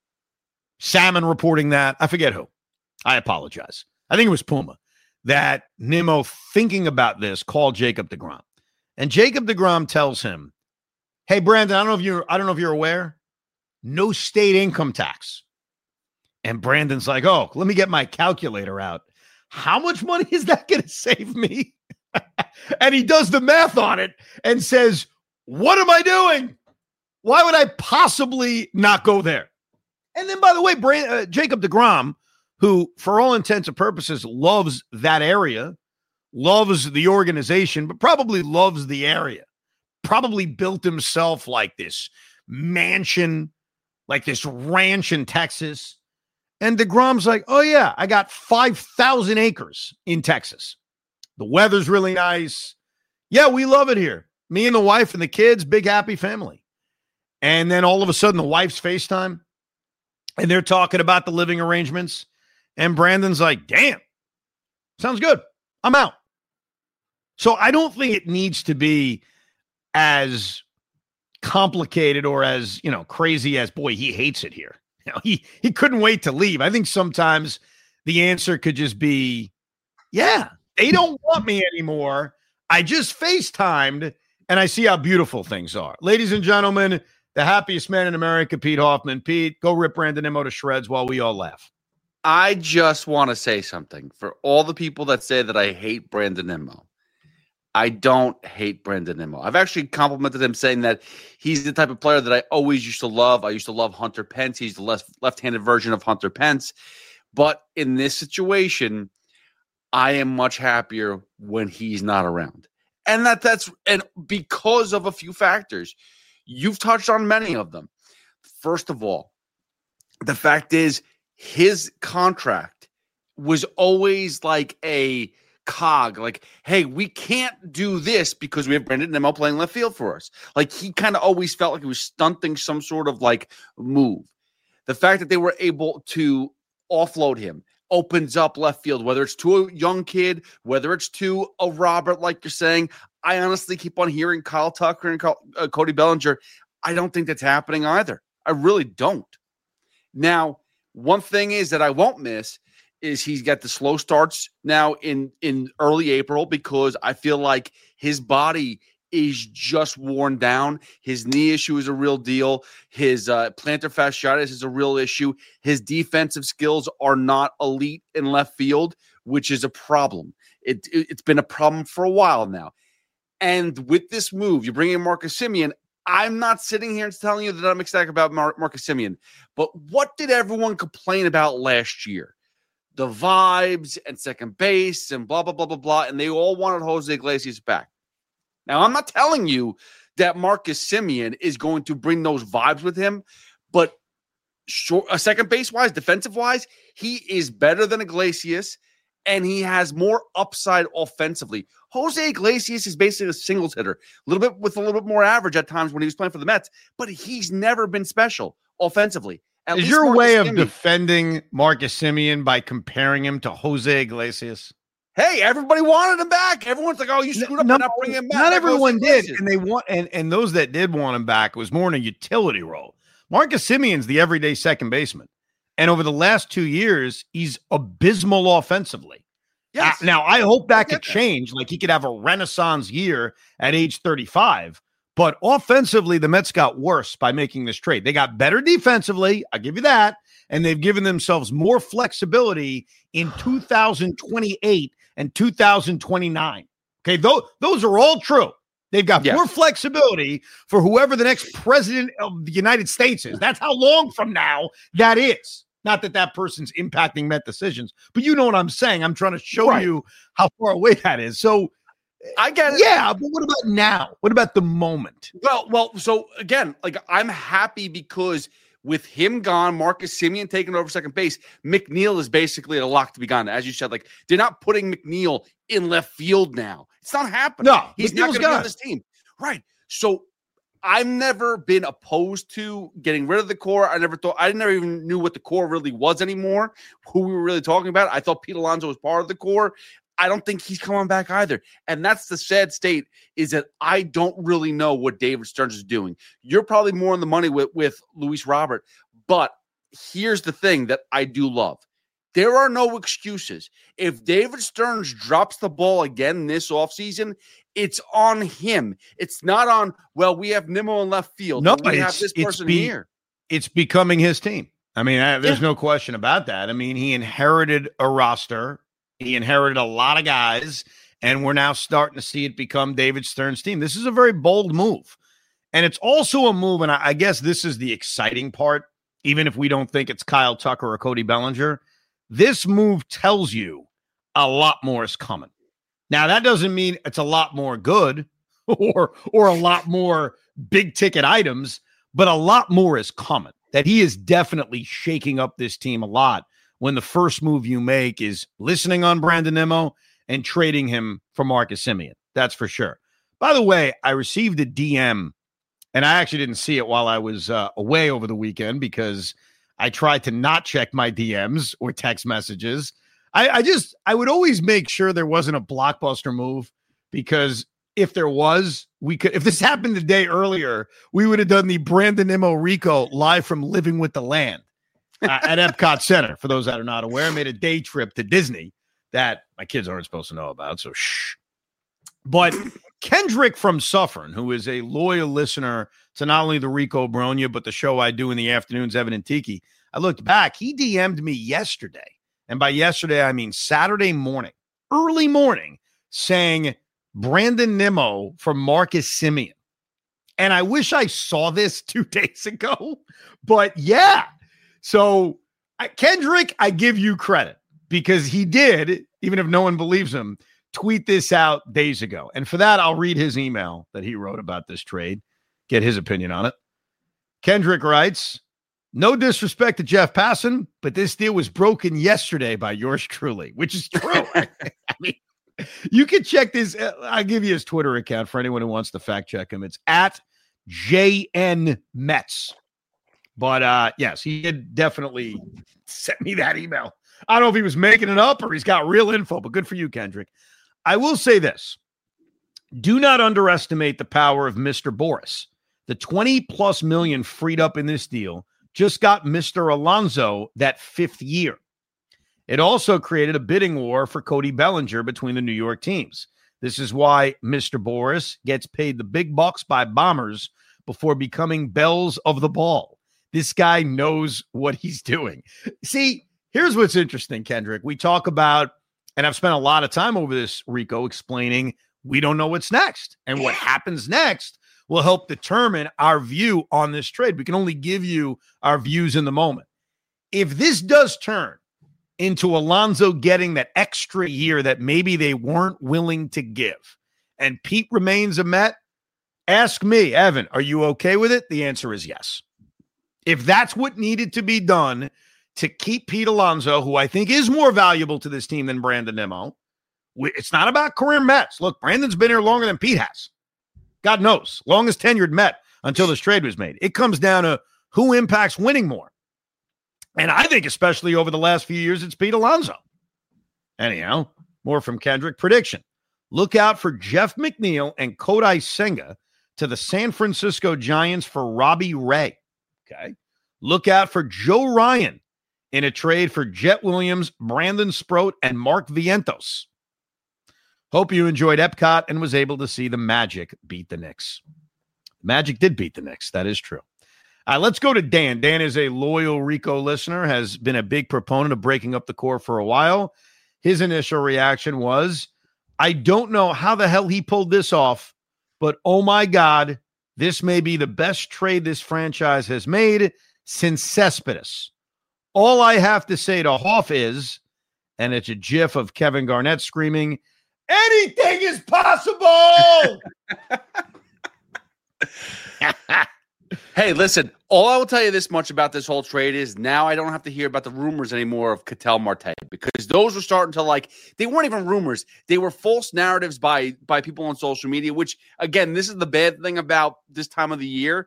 Speaker 10: Salmon reporting that. I forget who. I apologize. I think it was Puma. That Nimmo, thinking about this, called Jacob deGrom. And Jacob deGrom tells him, hey, Brandon, I don't know if you're, I don't know if you're aware, no state income tax. And Brandon's like, oh, let me get my calculator out. How much money is that going to save me? And he does the math on it and says, what am I doing? Why would I possibly not go there? And then, by the way, Brand- uh, Jacob deGrom, who, for all intents and purposes, loves that area, loves the organization, but probably loves the area, probably built himself like this mansion, like this ranch in Texas. And deGrom's like, oh, yeah, I got five thousand acres in Texas. The weather's really nice. Yeah, we love it here. Me and the wife and the kids, big happy family. And then all of a sudden, the wife's FaceTime, and they're talking about the living arrangements. And Brandon's like, damn, sounds good. I'm out. So I don't think it needs to be as complicated or as, you know, crazy as, boy, he hates it here. You know, he, he couldn't wait to leave. I think sometimes the answer could just be, yeah, they don't want me anymore. I just FaceTimed and I see how beautiful things are. Ladies and gentlemen, the happiest man in America, Pete Hoffman. Pete, go rip Brandon Nimmo to shreds while we all laugh.
Speaker 19: I just want to say something for all the people that say that I hate Brandon Nimmo. I don't hate Brandon Nimmo. I've actually complimented him saying that he's the type of player that I always used to love. I used to love Hunter Pence. He's the left, left-handed version of Hunter Pence. But in this situation, I am much happier when he's not around. And that that's and because of a few factors. You've touched on many of them. First of all, the fact is his contract was always like a cog, like, hey, we can't do this because we have Brandon Nimmo playing left field for us. Like, he kind of always felt like he was stunting some sort of like move. The fact that they were able to offload him opens up left field, whether it's to a young kid, whether it's to a Robert, like you're saying. I honestly keep on hearing Kyle Tucker and Kyle, uh, Cody Bellinger. I don't think that's happening either. I really don't. Now, one thing is that I won't miss is he's got the slow starts now in, in early April because I feel like his body is just worn down. His knee issue is a real deal. His uh, plantar fasciitis is a real issue. His defensive skills are not elite in left field, which is a problem. It, it, it's been a problem for a while now. And with this move, you bring in Marcus Semien. I'm not sitting here and telling you that I'm ecstatic about Mar- Marcus Semien, but what did everyone complain about last year? The vibes and second base and blah, blah, blah, blah, blah. And they all wanted Jose Iglesias back. Now, I'm not telling you that Marcus Semien is going to bring those vibes with him, but short, uh, second base-wise, defensive-wise, he is better than Iglesias, and he has more upside offensively. Jose Iglesias is basically a singles hitter, a little bit with a little bit more average at times when he was playing for the Mets, but he's never been special offensively. At
Speaker 10: Is your
Speaker 19: Marcus
Speaker 10: way of
Speaker 19: Semien,
Speaker 10: defending Marcus Semien by comparing him to Jose Iglesias?
Speaker 19: Hey, everybody wanted him back. Everyone's like, "Oh, you screwed up
Speaker 10: no,
Speaker 19: by not bringing him back."
Speaker 10: Not
Speaker 19: That
Speaker 10: everyone
Speaker 19: goes to
Speaker 10: did,
Speaker 19: Iglesias.
Speaker 10: and they want and, and those that did want him back, it was more in a utility role. Marcus Semien's the everyday second baseman, and over the last two years, he's abysmal offensively.
Speaker 19: Yes.
Speaker 10: Uh, now, I hope that could
Speaker 19: that.
Speaker 10: change. Like he could have a renaissance year at age thirty-five. But offensively, the Mets got worse by making this trade. They got better defensively. I'll give you that. And they've given themselves more flexibility in two thousand twenty-eight and two thousand twenty-nine. Okay, those, those are all true. They've got
Speaker 19: Yes.
Speaker 10: more flexibility for whoever the next president of the United States is. That's how long from now that is. Not that that person's impacting Met decisions, but you know what I'm saying. I'm trying to show
Speaker 19: Right.
Speaker 10: you how far away that is. So,
Speaker 19: I get it.
Speaker 10: yeah, but what about now? What about the moment?
Speaker 19: Well, well, so again, like I'm happy because with him gone, Marcus Semien taking over second base, McNeil is basically a lock to be gone. As you said, like they're not putting McNeil in left field now. It's not happening.
Speaker 10: No,
Speaker 19: he's
Speaker 10: McNeil's
Speaker 19: not going to be
Speaker 10: gone.
Speaker 19: on this team. Right. So I've never been opposed to getting rid of the core. I never thought I never even knew what the core really was anymore, who we were really talking about. I thought Pete Alonso was part of the core. I don't think he's coming back either. And that's the sad state, is that I don't really know what David Stearns is doing. You're probably more on the money with, with Luis Robert. But here's the thing that I do love. There are no excuses. If David Stearns drops the ball again this offseason, it's on him. It's not on, well, we have Nimmo in left field.
Speaker 10: No,
Speaker 19: we have this
Speaker 10: it's
Speaker 19: person
Speaker 10: be,
Speaker 19: here.
Speaker 10: It's becoming his team. I mean, I, there's
Speaker 19: Yeah.
Speaker 10: no question about that. I mean, he inherited a roster. He inherited a lot of guys, and we're now starting to see it become David Stearns' team. This is a very bold move. And it's also a move, and I, I guess this is the exciting part, even if we don't think it's Kyle Tucker or Cody Bellinger. This move tells you a lot more is coming. Now, that doesn't mean it's a lot more good or, or a lot more big-ticket items, but a lot more is coming. That he is definitely shaking up this team a lot when the first move you make is listening on Brandon Nimmo and trading him for Marcus Semien. That's for sure. By the way, I received a D M, and I actually didn't see it while I was uh, away over the weekend because I tried to not check my D Ms or text messages. I, I just, I would always make sure there wasn't a blockbuster move, because if there was, we could, if this happened a day earlier, we would have done the Brandon Nimmo Rico live from Living with the Land. Uh, at Epcot Center. For those that are not aware, I made a day trip to Disney that my kids aren't supposed to know about, so shh. But Kendrick from Suffern, who is a loyal listener to not only the Rico Bronya, but the show I do in the afternoons, Evan and Tiki, I looked back. He D M'd me yesterday, and by yesterday, I mean Saturday morning, early morning, saying Brandon Nimmo from Marcus Semien. And I wish I saw this two days ago, but yeah. So, I, Kendrick, I give you credit, because he did, even if no one believes him, tweet this out days ago. And for that, I'll read his email that he wrote about this trade, get his opinion on it. Kendrick writes, no disrespect to Jeff Passan, but this deal was broken yesterday by yours truly, which is true. I mean, you can check this. I'll give you his Twitter account for anyone who wants to fact check him. It's at J N Mets. But, uh, yes, he did definitely sent me that email. I don't know if he was making it up or he's got real info, but good for you, Kendrick. I will say this. Do not underestimate the power of Mister Boris. The twenty plus million freed up in this deal just got Mister Alonso that fifth year. It also created a bidding war for Cody Bellinger between the New York teams. This is why Mister Boris gets paid the big bucks by Bombers before becoming bells of the ball. This guy knows what he's doing. See, here's what's interesting, Kendrick. We talk about, and I've spent a lot of time over this, Rico, explaining we don't know what's next. And what happens next will help determine our view on this trade. We can only give you our views in the moment. If this does turn into Alonso getting that extra year that maybe they weren't willing to give, and Pete remains a Met, ask me, Evan, are you okay with it? The answer is yes. If that's what needed to be done to keep Pete Alonso, who I think is more valuable to this team than Brandon Nimmo, it's not about career Mets. Look, Brandon's been here longer than Pete has. God knows, longest tenured Met until this trade was made. It comes down to who impacts winning more. And I think especially over the last few years, it's Pete Alonso. Anyhow, more from Kendrick. Prediction. Look out for Jeff McNeil and Kodai Senga to the San Francisco Giants for Robbie Ray. Okay. Look out for Joe Ryan in a trade for Jet Williams, Brandon Sproat, and Mark Vientos. Hope you enjoyed Epcot and was able to see the Magic beat the Knicks. Magic did beat the Knicks. That is true. All right, let's go to Dan. Dan is a loyal Rico listener, has been a big proponent of breaking up the core for a while. His initial reaction was, I don't know how the hell he pulled this off, but oh my God, this may be the best trade this franchise has made since Cespedes. All I have to say to Hoff is, and it's a gif of Kevin Garnett screaming, anything is possible!
Speaker 19: Hey, listen, all I will tell you this much about this whole trade is now I don't have to hear about the rumors anymore of Ketel Marte, because those were starting to, like, they weren't even rumors. They were false narratives by by people on social media, which, again, this is the bad thing about this time of the year.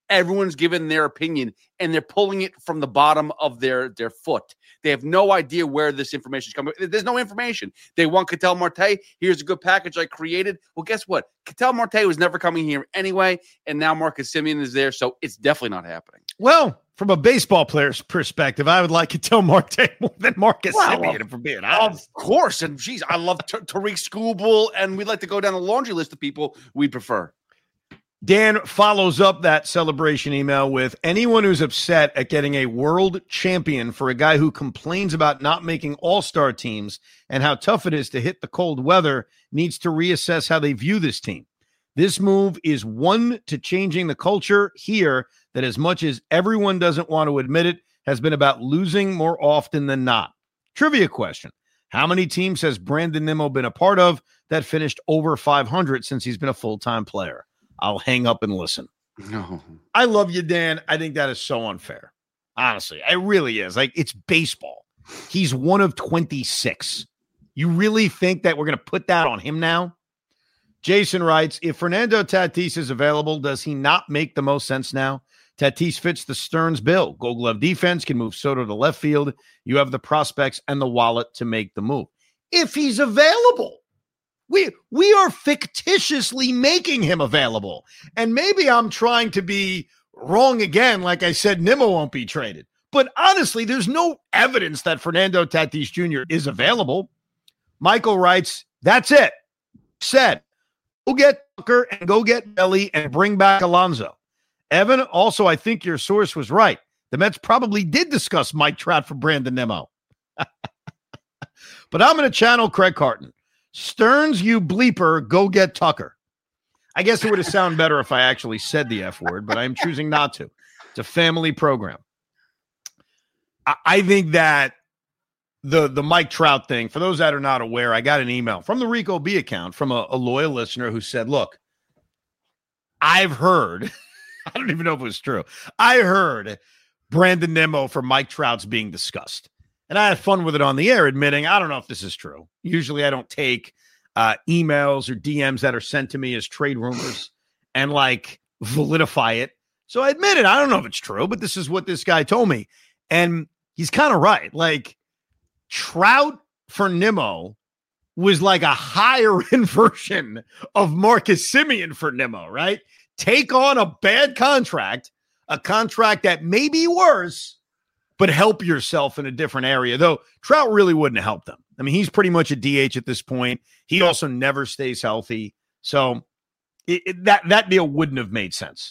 Speaker 19: Everyone's given their opinion, and they're pulling it from the bottom of their, their foot. They have no idea where this information is coming. There's no information. They want Ketel Marte. Here's a good package I created. Well, guess what? Ketel Marte was never coming here anyway, and now Marcus Semien is there, so it's definitely not happening.
Speaker 10: Well, from a baseball player's perspective, I would like Ketel Marte more than Marcus
Speaker 19: Well,
Speaker 10: Semien, if we're being honest.
Speaker 19: Of course, and geez, I love T- Tariq Skubal, and we'd like to go down the laundry list of people we prefer.
Speaker 10: Dan follows up that celebration email with anyone who's upset at getting a world champion for a guy who complains about not making all-star teams and how tough it is to hit the cold weather needs to reassess how they view this team. This move is one to changing the culture here that, as much as everyone doesn't want to admit it, has been about losing more often than not. Trivia question. How many teams has Brandon Nimmo been a part of that finished over five hundred since he's been a full-time player? I'll hang up and listen.
Speaker 19: No.
Speaker 10: I love you, Dan. I think that is so unfair. Honestly, it really is. Like, it's baseball. He's one of twenty-six. You really think that we're going to put that on him now? Jason writes, if Fernando Tatis is available, does he not make the most sense now? Tatis fits the Stearns bill. Gold Glove defense, can move Soto to left field. You have the prospects and the wallet to make the move. If he's available. We we are fictitiously making him available. And maybe I'm trying to be wrong again, like I said, Nimmo won't be traded. But honestly, there's no evidence that Fernando Tatis Junior is available. Michael writes, that's it. Said, go get Tucker and go get Belly and bring back Alonso. Evan, also, I think your source was right. The Mets probably did discuss Mike Trout for Brandon Nimmo. But I'm going to channel Craig Carton. Stearns, you bleeper, go get Tucker. I guess it would have sounded better if I actually said the F word, but I'm choosing not to. It's a family program. I, I think that the, the Mike Trout thing, for those that are not aware, I got an email from the Rico B account from a, a loyal listener who said, look, I've heard, I don't even know if it was true, I heard Brandon Nimmo for Mike Trout's being discussed. And I had fun with it on the air, admitting, I don't know if this is true. Usually I don't take uh, emails or D Ms that are sent to me as trade rumors and, like, validify it. So I admit it. I don't know if it's true, but this is what this guy told me. And he's kind of right. Like, Trout for Nimmo was like a higher-end version of Marcus Semien for Nimmo, right? Take on a bad contract, a contract that may be worse, but help yourself in a different area. Though Trout really wouldn't help them. I mean, he's pretty much a D H at this point. He also never stays healthy. So it, it, that, that deal wouldn't have made sense.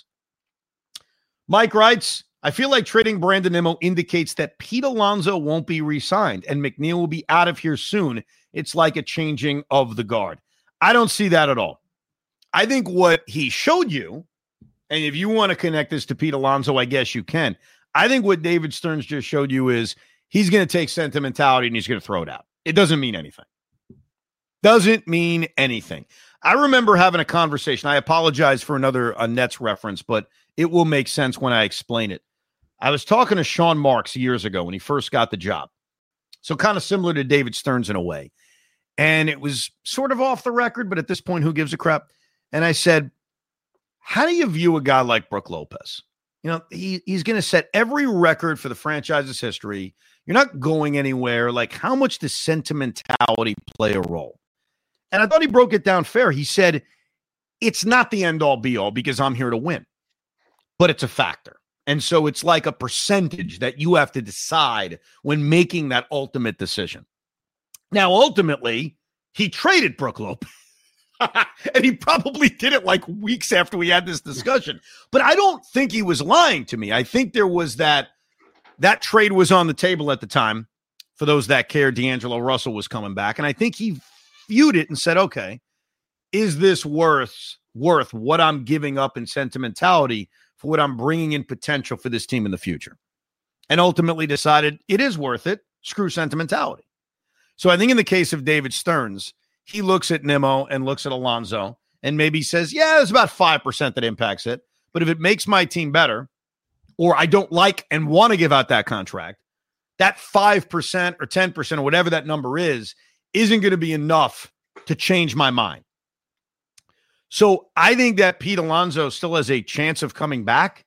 Speaker 10: Mike writes, I feel like trading Brandon Nimmo indicates that Pete Alonso won't be re-signed and McNeil will be out of here soon. It's like a changing of the guard. I don't see that at all. I think what he showed you, and if you want to connect this to Pete Alonso, I guess you can. I think what David Stearns just showed you is he's going to take sentimentality and he's going to throw it out. It doesn't mean anything. Doesn't mean anything. I remember having a conversation. I apologize for another a Nets reference, but it will make sense when I explain it. I was talking to Sean Marks years ago when he first got the job. So kind of similar to David Stearns in a way. And it was sort of off the record, but at this point, who gives a crap? And I said, how do you view a guy like Brook Lopez? You know, he, he's going to set every record for the franchise's history. You're not going anywhere. Like, how much does sentimentality play a role? And I thought he broke it down fair. He said, it's not the end-all, be-all because I'm here to win, but it's a factor. And so it's like a percentage that you have to decide when making that ultimate decision. Now, ultimately, he traded Brook Lopez. And he probably did it like weeks after we had this discussion. But I don't think he was lying to me. I think there was that that trade was on the table at the time. For those that care, D'Angelo Russell was coming back. And I think he viewed it and said, okay, is this worth, worth what I'm giving up in sentimentality for what I'm bringing in potential for this team in the future? And ultimately decided it is worth it. Screw sentimentality. So I think in the case of David Stearns, he looks at Nimmo and looks at Alonso and maybe says, yeah, there's about five percent that impacts it. But if it makes my team better, or I don't like and want to give out that contract, that five percent or ten percent or whatever that number is, isn't going to be enough to change my mind. So I think that Pete Alonso still has a chance of coming back.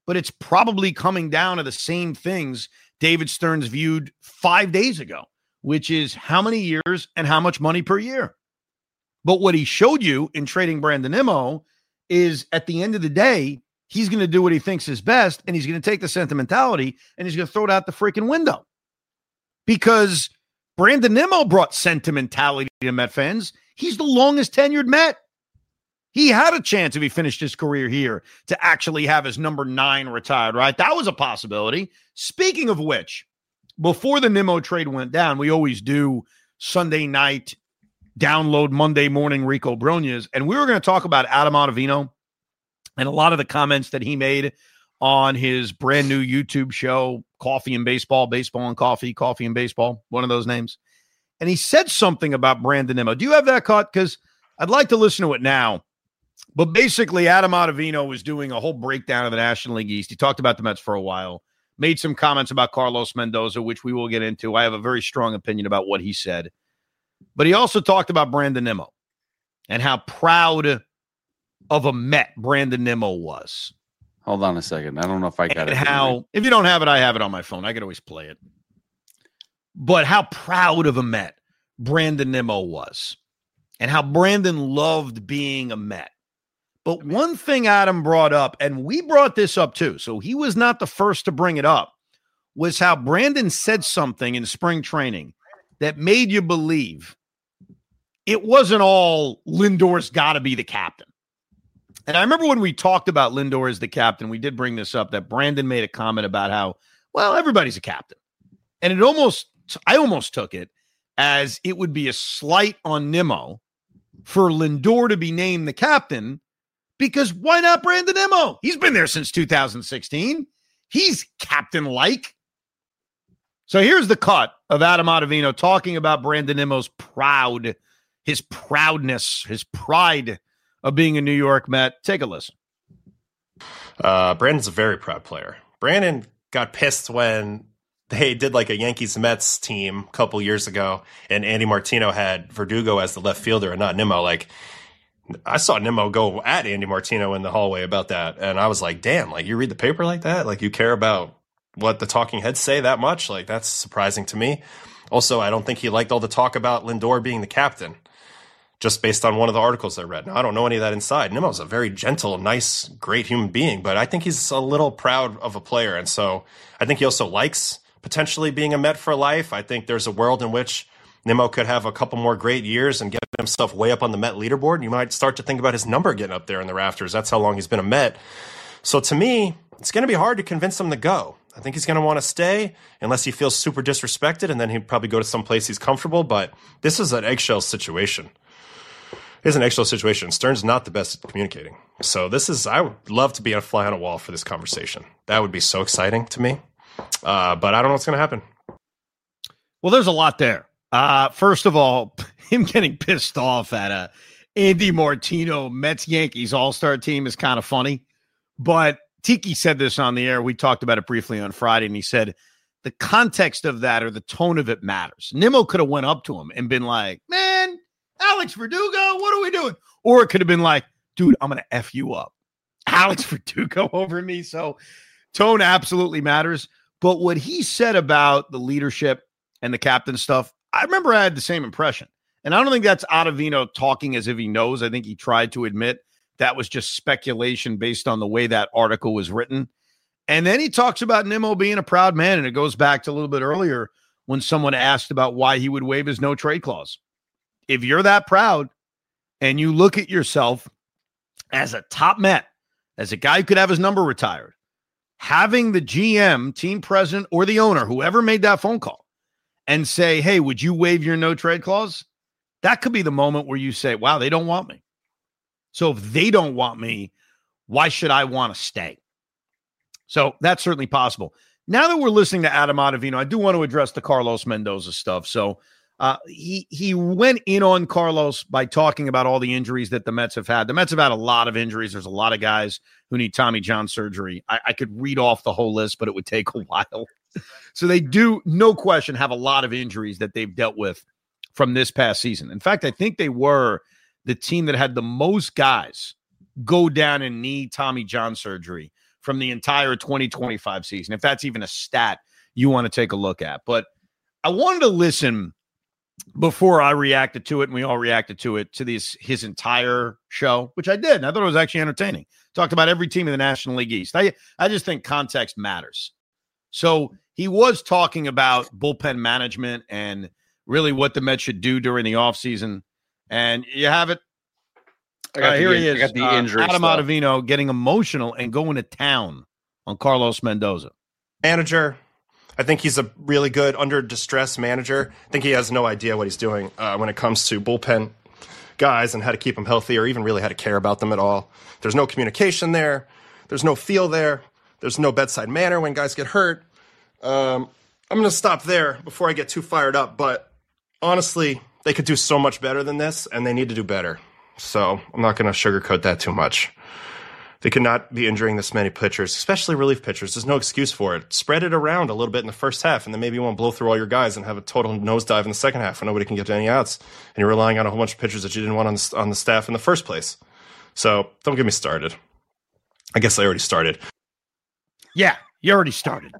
Speaker 10: but it's probably coming down to the same things David Stearns viewed five days ago, which is how many years and how much money per year. But what he showed you in trading Brandon Nimmo is at the end of the day, he's going to do what he thinks is best, and he's going to take the sentimentality and he's going to throw it out the freaking window. Because Brandon Nimmo brought sentimentality to Met fans. He's the longest tenured Met. He had a chance if he finished his career here to actually have his number nine retired, right? That was a possibility. Speaking of which, before the Nimmo trade went down, we always do Sunday night download Monday morning Rico Brogna's, and we were going to talk about Adam Ottavino and a lot of the comments that he made on his brand new YouTube show, Coffee and Baseball, Baseball and Coffee, Coffee and Baseball, one of those names. And he said something about Brandon Nimmo. Do you have that cut? Because I'd like to listen to it now. But basically, Adam Ottavino was doing a whole breakdown of the National League East. He talked about the Mets for a while, made some comments about Carlos Mendoza, which we will get into. I have a very strong opinion about what he said. But he also talked about Brandon Nimmo and how proud of a Met Brandon Nimmo was.
Speaker 19: Hold on a second. I don't know if I got
Speaker 10: and
Speaker 19: it.
Speaker 10: How, right. If you don't have it, I have it on my phone. I could always play it. But how proud of a Met Brandon Nimmo was and how Brandon loved being a Met. But one thing Adam brought up, and we brought this up too, so he was not the first to bring it up, was how Brandon said something in spring training that made you believe it wasn't all Lindor's got to be the captain. And I remember when we talked about Lindor as the captain, we did bring this up, that Brandon made a comment about how, well, everybody's a captain. And it almost, I almost took it as it would be a slight on Nimmo for Lindor to be named the captain, because why not Brandon Nimmo? He's been there since two thousand sixteen. He's captain-like. So here's the cut of Adam Ottavino talking about Brandon Nimmo's proud, his proudness, his pride of being a New York Met. Take a listen.
Speaker 20: Uh, Brandon's a very proud player. Brandon got pissed when they did like a Yankees-Mets team a couple years ago, and Andy Martino had Verdugo as the left fielder and not Nimmo. Like, I saw Nimmo go at Andy Martino in the hallway about that, and I was like, damn, like, you read the paper like that? Like, you care about what the talking heads say that much? Like, that's surprising to me. Also, I don't think he liked all the talk about Lindor being the captain, just based on one of the articles I read. Now, I don't know any of that inside. Nimmo's a very gentle, nice, great human being, but I think he's a little proud of a player, and so I think he also likes potentially being a Met for life. I think there's a world in which Nimmo could have a couple more great years and get himself way up on the Met leaderboard. You might start to think about his number getting up there in the rafters. That's how long he's been a Met. So to me, it's going to be hard to convince him to go. I think he's going to want to stay unless he feels super disrespected, and then he'd probably go to some place he's comfortable. But this is an eggshell situation. It's an eggshell situation. Stearns not the best at communicating. So this is, I would love to be a fly on a wall for this conversation. That would be so exciting to me. Uh, but I don't know what's going to happen.
Speaker 10: Well, there's a lot there. Uh, first of all, him getting pissed off at a Andy Martino Mets Yankees all-star team is kind of funny. But Tiki said this on the air. We talked about it briefly on Friday, and he said the context of that or the tone of it matters. Nimmo could have went up to him and been like, man, Alex Verdugo, what are we doing? Or it could have been like, dude, I'm going to F you up. Alex Verdugo over me. So tone absolutely matters. But what he said about the leadership and the captain stuff, I remember I had the same impression. And I don't think that's Ottavino talking as if he knows. I think he tried to admit that was just speculation based on the way that article was written. And then he talks about Nimmo being a proud man. And it goes back to a little bit earlier when someone asked about why he would waive his no trade clause. If you're that proud and you look at yourself as a top Met, as a guy who could have his number retired, having the G M, team president, or the owner, whoever made that phone call, and say, hey, would you waive your no trade clause? That could be the moment where you say, wow, they don't want me. So if they don't want me, why should I want to stay? So that's certainly possible. Now that we're listening to Adam Ottavino, I do want to address the Carlos Mendoza stuff. So uh, he, he went in on Carlos by talking about all the injuries that the Mets have had. The Mets have had a lot of injuries. There's a lot of guys who need Tommy John surgery. I, I could read off the whole list, but it would take a while. So they do, no question, have a lot of injuries that they've dealt with from this past season. In fact, I think they were the team that had the most guys go down and need Tommy John surgery from the entire twenty twenty-five season, if that's even a stat you want to take a look at. But I wanted to listen before I reacted to it, and we all reacted to it, to this his entire show, which I did. And I thought it was actually entertaining. Talked about every team in the National League East. I, I just think context matters. So he was talking about bullpen management and really what the Mets should do during the offseason. And you have it.
Speaker 19: I got
Speaker 10: uh,
Speaker 19: the,
Speaker 10: here he is,
Speaker 19: I got the
Speaker 10: uh,
Speaker 19: injury
Speaker 10: Adam
Speaker 19: stuff.
Speaker 10: Ottavino getting emotional and going to town on Carlos Mendoza.
Speaker 20: Manager. I think he's a really good under distress manager. I think he has no idea what he's doing uh, when it comes to bullpen guys and how to keep them healthy or even really how to care about them at all. There's no communication there. There's no feel there. There's no bedside manner when guys get hurt. Um, I'm going to stop there before I get too fired up. But honestly, they could do so much better than this, and they need to do better. So I'm not going to sugarcoat that too much. They could not be injuring this many pitchers, especially relief pitchers. There's no excuse for it. Spread it around a little bit in the first half, and then maybe you won't blow through all your guys and have a total nosedive in the second half when nobody can get to any outs, and you're relying on a whole bunch of pitchers that you didn't want on the, on the staff in the first place. So don't get me started. I guess I already started.
Speaker 10: Yeah, you already started.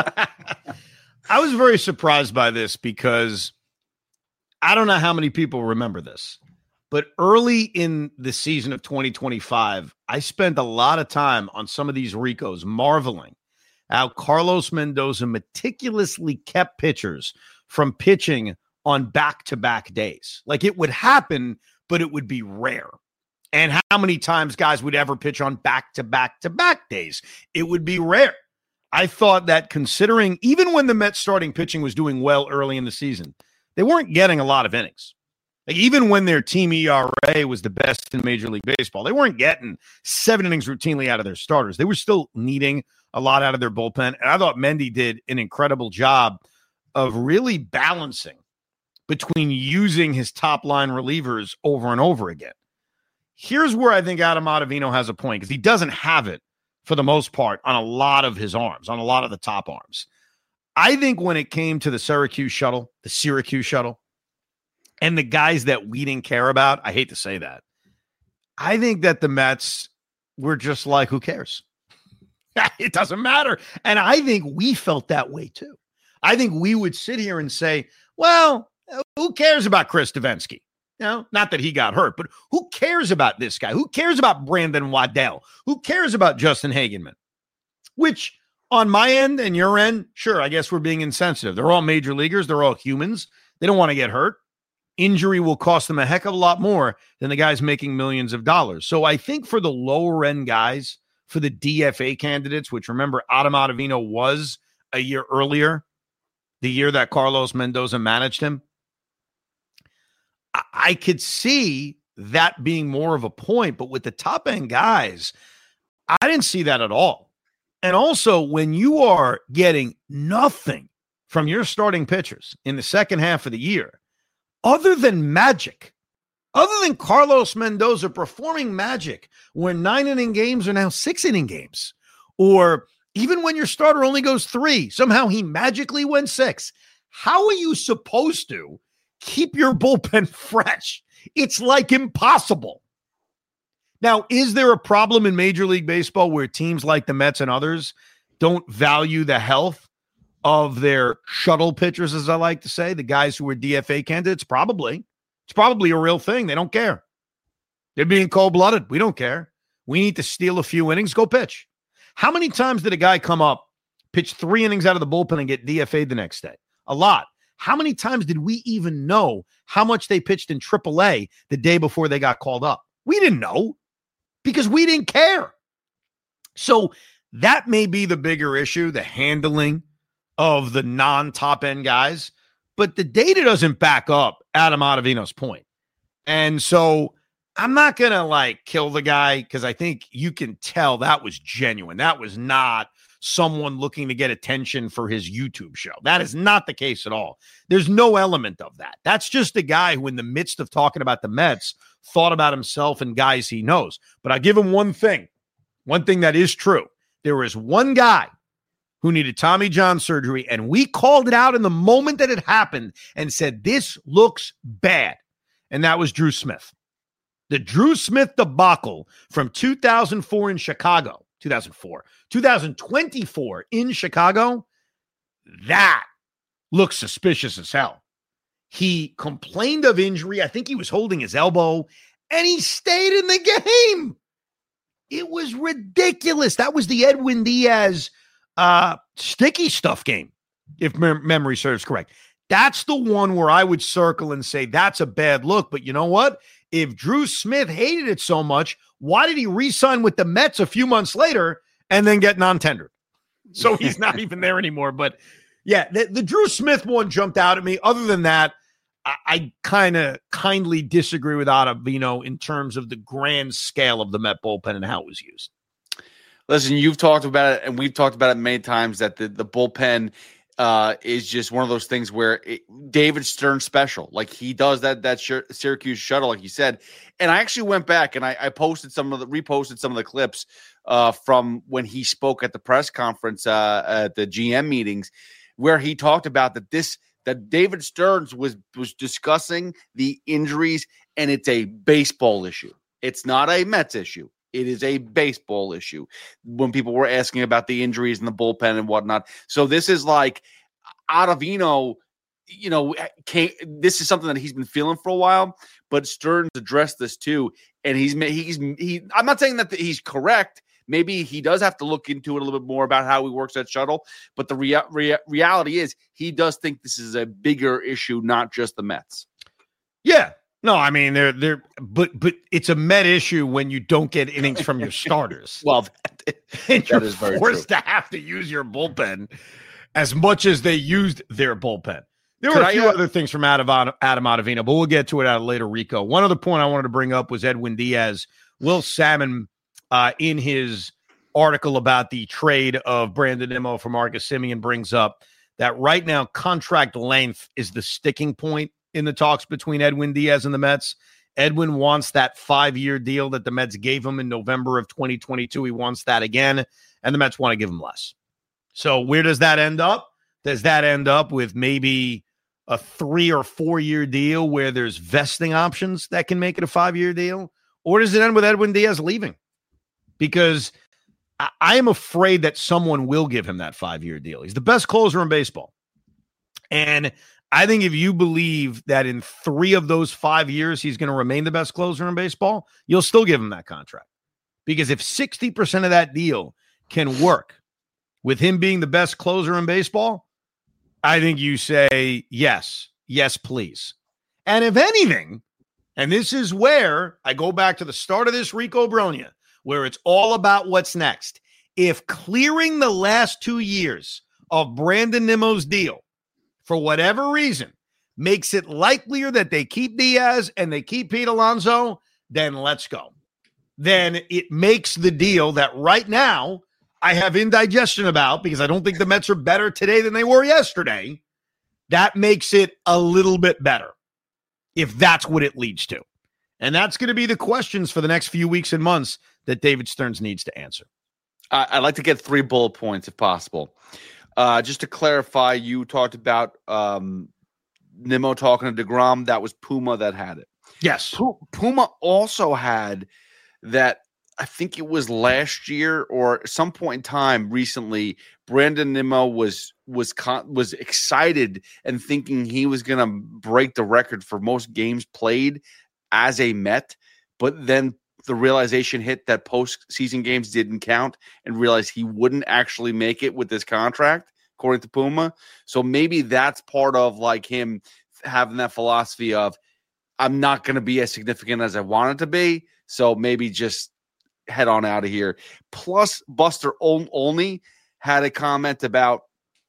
Speaker 10: I was very surprised by this because I don't know how many people remember this. But early in the season of twenty twenty-five, I spent a lot of time on some of these Ricos marveling how Carlos Mendoza meticulously kept pitchers from pitching on back-to-back days. Like it would happen, but it would be rare. And how many times guys would ever pitch on back-to-back-to-back days? It would be rare. I thought that considering even when the Mets starting pitching was doing well early in the season, they weren't getting a lot of innings. Like even when their team E R A was the best in Major League Baseball, they weren't getting seven innings routinely out of their starters. They were still needing a lot out of their bullpen. And I thought Mendy did an incredible job of really balancing between using his top line relievers over and over again. Here's where I think Adam Ottavino has a point, because he doesn't have it for the most part on a lot of his arms, on a lot of the top arms. I think when it came to the Syracuse shuttle, the Syracuse shuttle, and the guys that we didn't care about, I hate to say that, I think that the Mets were just like, who cares? It doesn't matter. And I think we felt that way too. I think we would sit here and say, well, who cares about Chris Davinsky? You know, not that he got hurt, but who cares about this guy? Who cares about Brandon Waddell? Who cares about Justin Hagenman? Which on my end and your end, sure, I guess we're being insensitive. They're all major leaguers. They're all humans. They don't want to get hurt. Injury will cost them a heck of a lot more than the guys making millions of dollars. So I think for the lower end guys, for the D F A candidates, which remember Adam Ottavino was a year earlier, the year that Carlos Mendoza managed him, I, I could see that being more of a point. But with the top end guys, I didn't see that at all. And also when you are getting nothing from your starting pitchers in the second half of the year, other than magic, other than Carlos Mendoza performing magic where nine-inning games are now six-inning games, or even when your starter only goes three, somehow he magically went six, how are you supposed to keep your bullpen fresh? It's like impossible. Now, is there a problem in Major League Baseball where teams like the Mets and others don't value the health of their shuttle pitchers, as I like to say, the guys who were D F A candidates? Probably. It's probably a real thing. They don't care. They're being cold-blooded. We don't care. We need to steal a few innings. Go pitch. How many times did a guy come up, pitch three innings out of the bullpen and get D F A'd the next day? A lot. How many times did we even know how much they pitched in triple A the day before they got called up? We didn't know because we didn't care. So that may be the bigger issue, the handling of the non-top end guys, but the data doesn't back up Adam Ottavino's point. And so I'm not going to like kill the guy because I think you can tell that was genuine. That was not someone looking to get attention for his YouTube show. That is not the case at all. There's no element of that. That's just a guy who in the midst of talking about the Mets thought about himself and guys he knows. But I give him one thing, one thing that is true. There is one guy who needed Tommy John surgery, and we called it out in the moment that it happened and said, this looks bad. And that was Drew Smith. The Drew Smith debacle from two thousand four in Chicago two thousand four, two thousand twenty-four in Chicago, that looks suspicious as hell. He complained of injury. I think he was holding his elbow, and he stayed in the game. It was ridiculous. That was the Edwin Diaz uh, sticky stuff game, if mem- memory serves correct. That's the one where I would circle and say that's a bad look. But you know what? If Drew Smith hated it so much, why did he re-sign with the Mets a few months later and then get non-tendered? So he's not even there anymore. But yeah, the, the Drew Smith one jumped out at me. Other than that, I, I kind of kindly disagree with Ottavino in terms of the grand scale of the Met bullpen and how it was used.
Speaker 19: Listen, you've talked about it, and we've talked about it many times, that the, the bullpen uh, is just one of those things where it, David Stern special. Like, he does that that sh- Syracuse shuttle, like you said. And I actually went back and I, I posted some of the reposted some of the clips uh, from when he spoke at the press conference uh, at the G M meetings, where he talked about that this that David Stearns was was discussing the injuries, and it's a baseball issue. It's not a Mets issue. It is a baseball issue when people were asking about the injuries in the bullpen and whatnot. So this is like Ottavino, you know, can't, this is something that he's been feeling for a while, but Stearns addressed this too. And he's, he's, he, I'm not saying that he's correct. Maybe he does have to look into it a little bit more about how he works that shuttle. But the rea- rea- reality is he does think this is a bigger issue, not just the Mets.
Speaker 10: Yeah. No, I mean, they're, they're, but, but it's a Met issue when you don't get innings from your starters.
Speaker 19: Well, that,
Speaker 10: and you're
Speaker 19: that is very
Speaker 10: forced
Speaker 19: true.
Speaker 10: to have to use your bullpen as much as they used their bullpen. There
Speaker 19: Could
Speaker 10: were a
Speaker 19: I,
Speaker 10: few
Speaker 19: uh,
Speaker 10: other things from Adam, Adam Ottavino, but we'll get to it out later, Rico. One other point I wanted to bring up was Edwin Diaz. Will Salmon, uh, in his article about the trade of Brandon Nimmo for Marcus Semien, brings up that right now contract length is the sticking point in the talks between Edwin Diaz and the Mets. Edwin wants that five-year deal that the Mets gave him in November of twenty twenty-two. He wants that again, and the Mets want to give him less. So where does that end up? Does that end up with maybe a three or four-year deal where there's vesting options that can make it a five-year deal? Or does it end with Edwin Diaz leaving? Because I, I am afraid that someone will give him that five-year deal. He's the best closer in baseball. And I think if you believe that in three of those five years he's going to remain the best closer in baseball, you'll still give him that contract. Because if sixty percent of that deal can work with him being the best closer in baseball, I think you say, yes, yes, please. And if anything, and this is where I go back to the start of this Rico Bronya, where it's all about what's next. If clearing the last two years of Brandon Nimmo's deal, for whatever reason, makes it likelier that they keep Diaz and they keep Pete Alonso, then let's go. Then it makes the deal that right now I have indigestion about, because I don't think the Mets are better today than they were yesterday. That makes it a little bit better if that's what it leads to. And that's going to be the questions for the next few weeks and months that David Stearns needs to answer.
Speaker 19: Uh, I'd like to get three bullet points if possible. Uh, just to clarify, you talked about um, Nimmo talking to DeGrom. That was Puma that had it.
Speaker 10: Yes.
Speaker 19: P- Puma also had that, I think it was last year or some point in time recently, Brandon Nimmo was was con- was excited and thinking he was going to break the record for most games played as a Met, but then the realization hit that postseason games didn't count and realized he wouldn't actually make it with this contract, according to Puma. So maybe that's part of like him having that philosophy of, I'm not going to be as significant as I wanted to be. So maybe just head on out of here. Plus, Buster Olney had a comment about,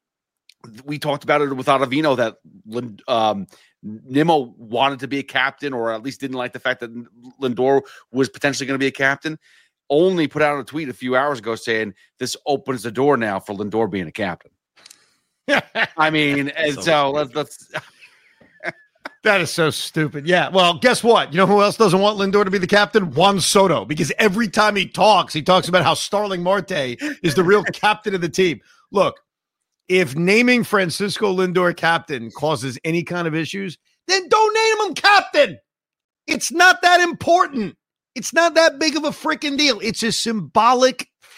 Speaker 19: we talked about it with Ottavino, that um, Nimmo wanted to be a captain, or at least didn't like the fact that Lindor was potentially going to be a captain. Olney put out a tweet a few hours ago saying this opens the door now for Lindor being a captain. I mean, and so, so let's, let's
Speaker 10: that is so stupid. Yeah. Well, guess what? You know who else doesn't want Lindor to be the captain? Juan Soto. Because every time he talks, he talks about how Starling Marte is the real captain of the team. Look, if naming Francisco Lindor captain causes any kind of issues, then don't name him captain. It's not that important. It's not that big of a freaking deal. It's a symbolic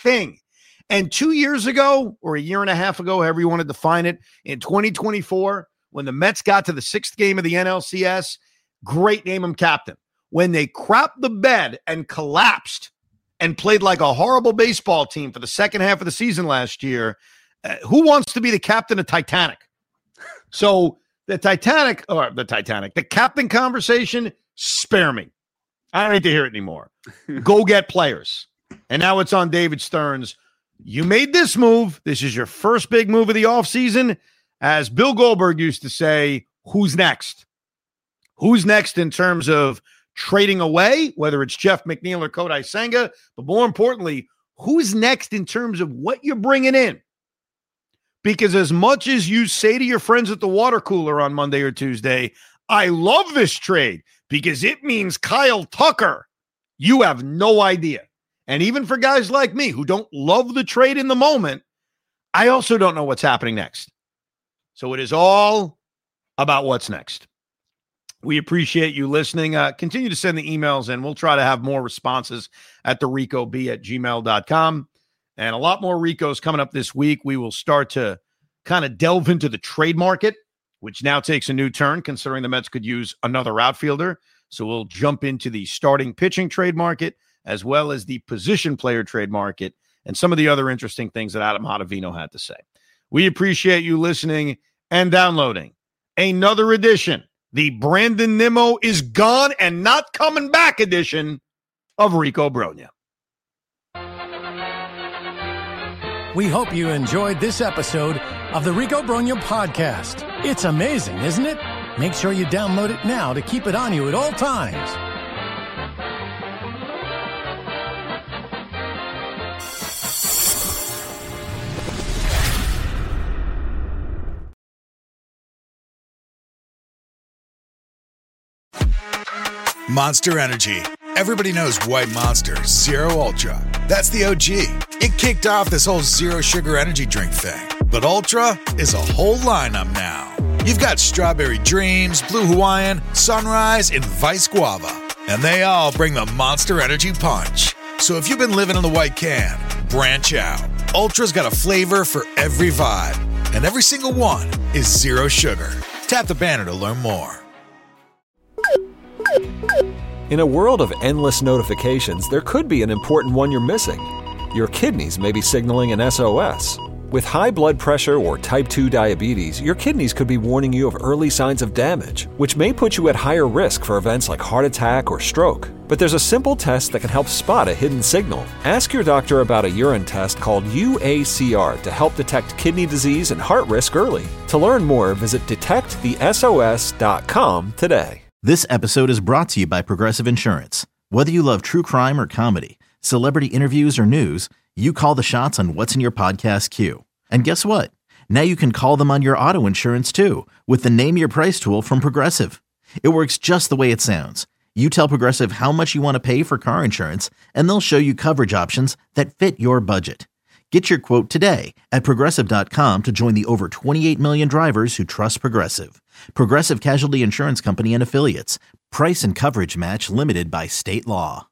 Speaker 10: thing. And two years ago, or a year and a half ago, however you want to define it, in twenty twenty-four, when the Mets got to the sixth game of the N L C S, great, name him captain. When they crapped the bed and collapsed and played like a horrible baseball team for the second half of the season last year, uh, who wants to be the captain of Titanic? So the Titanic, or the Titanic, the captain conversation, spare me. I don't need to hear it anymore. Go get players. And now it's on David Stearns. You made this move. This is your first big move of the offseason. As Bill Goldberg used to say, who's next? Who's next in terms of trading away, whether it's Jeff McNeil or Kodai Senga, but more importantly, who's next in terms of what you're bringing in? Because as much as you say to your friends at the water cooler on Monday or Tuesday, I love this trade because it means Kyle Tucker, you have no idea. And even for guys like me who don't love the trade in the moment, I also don't know what's happening next. So it is all about what's next. We appreciate you listening. Uh, continue to send the emails and we'll try to have more responses at the rico b at gmail dot com. And a lot more Ricos coming up this week. We will start to kind of delve into the trade market, which now takes a new turn considering the Mets could use another outfielder. So we'll jump into the starting pitching trade market as well as the position player trade market and some of the other interesting things that Adam Ottavino had to say. We appreciate you listening and downloading another edition, the Brandon Nimmo is gone and not coming back edition of Rico Brogna.
Speaker 9: We hope you enjoyed this episode of the Rico Brogna podcast. It's amazing, isn't it? Make sure you download it now to keep it on you at all times.
Speaker 21: Monster Energy. Everybody knows White Monster, Zero Ultra. That's the O G. It kicked off this whole zero sugar energy drink thing. But Ultra is a whole lineup now. You've got Strawberry Dreams, Blue Hawaiian, Sunrise, and Vice Guava. And they all bring the Monster Energy punch. So if you've been living in the white can, branch out. Ultra's got a flavor for every vibe. And every single one is zero sugar. Tap the banner to learn more.
Speaker 1: In a world of endless notifications, there could be an important one you're missing. Your kidneys may be signaling an S O S. With high blood pressure or type two diabetes, your kidneys could be warning you of early signs of damage, which may put you at higher risk for events like heart attack or stroke. But there's a simple test that can help spot a hidden signal. Ask your doctor about a urine test called U A C R to help detect kidney disease and heart risk early. To learn more, visit detect the S O S dot com today.
Speaker 2: This episode is brought to you by Progressive Insurance. Whether you love true crime or comedy, celebrity interviews or news, you call the shots on what's in your podcast queue. And guess what? Now you can call them on your auto insurance too with the Name Your Price tool from Progressive. It works just the way it sounds. You tell Progressive how much you want to pay for car insurance, and they'll show you coverage options that fit your budget. Get your quote today at Progressive dot com to join the over twenty-eight million drivers who trust Progressive. Progressive Casualty Insurance Company and Affiliates. Price and coverage match limited by state law.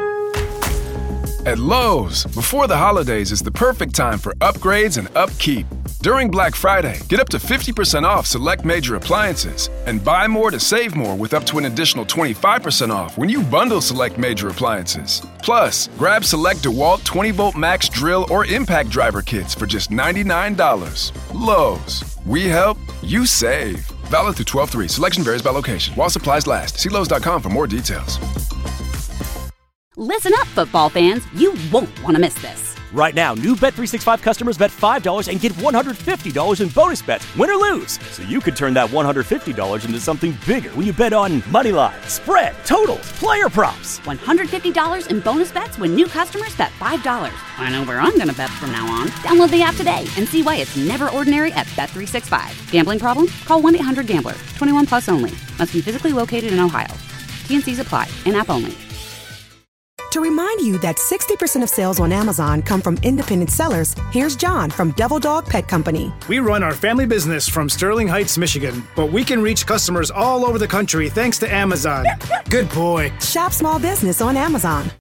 Speaker 3: At Lowe's, before the holidays is the perfect time for upgrades and upkeep. During Black Friday, get up to fifty percent off select major appliances and buy more to save more with up to an additional twenty-five percent off when you bundle select major appliances. Plus, grab select DeWalt twenty volt max drill or impact driver kits for just ninety-nine dollars. Lowe's, we help, you save. Valid through twelve three. Selection varies by location. While supplies last. See Lowe's dot com for more details.
Speaker 4: Listen up, football fans. You won't want to miss this.
Speaker 5: Right now, new Bet three sixty-five customers bet five dollars and get one hundred fifty dollars in bonus bets, win or lose. So you could turn that one hundred fifty dollars into something bigger when you bet on money line, spread, totals, player props.
Speaker 4: one hundred fifty dollars in bonus bets when new customers bet five dollars. I know where I'm going to bet from now on. Download the app today and see why it's never ordinary at Bet three sixty-five. Gambling problem? Call one eight hundred gambler. twenty-one plus only. Must be physically located in Ohio. T and C's apply. In-app only.
Speaker 15: To remind you that sixty percent of sales on Amazon come from independent sellers, here's John from Devil Dog Pet Company.
Speaker 18: We run our family business from Sterling Heights, Michigan, but we can reach customers all over the country thanks to Amazon. Good boy.
Speaker 15: Shop small business on Amazon.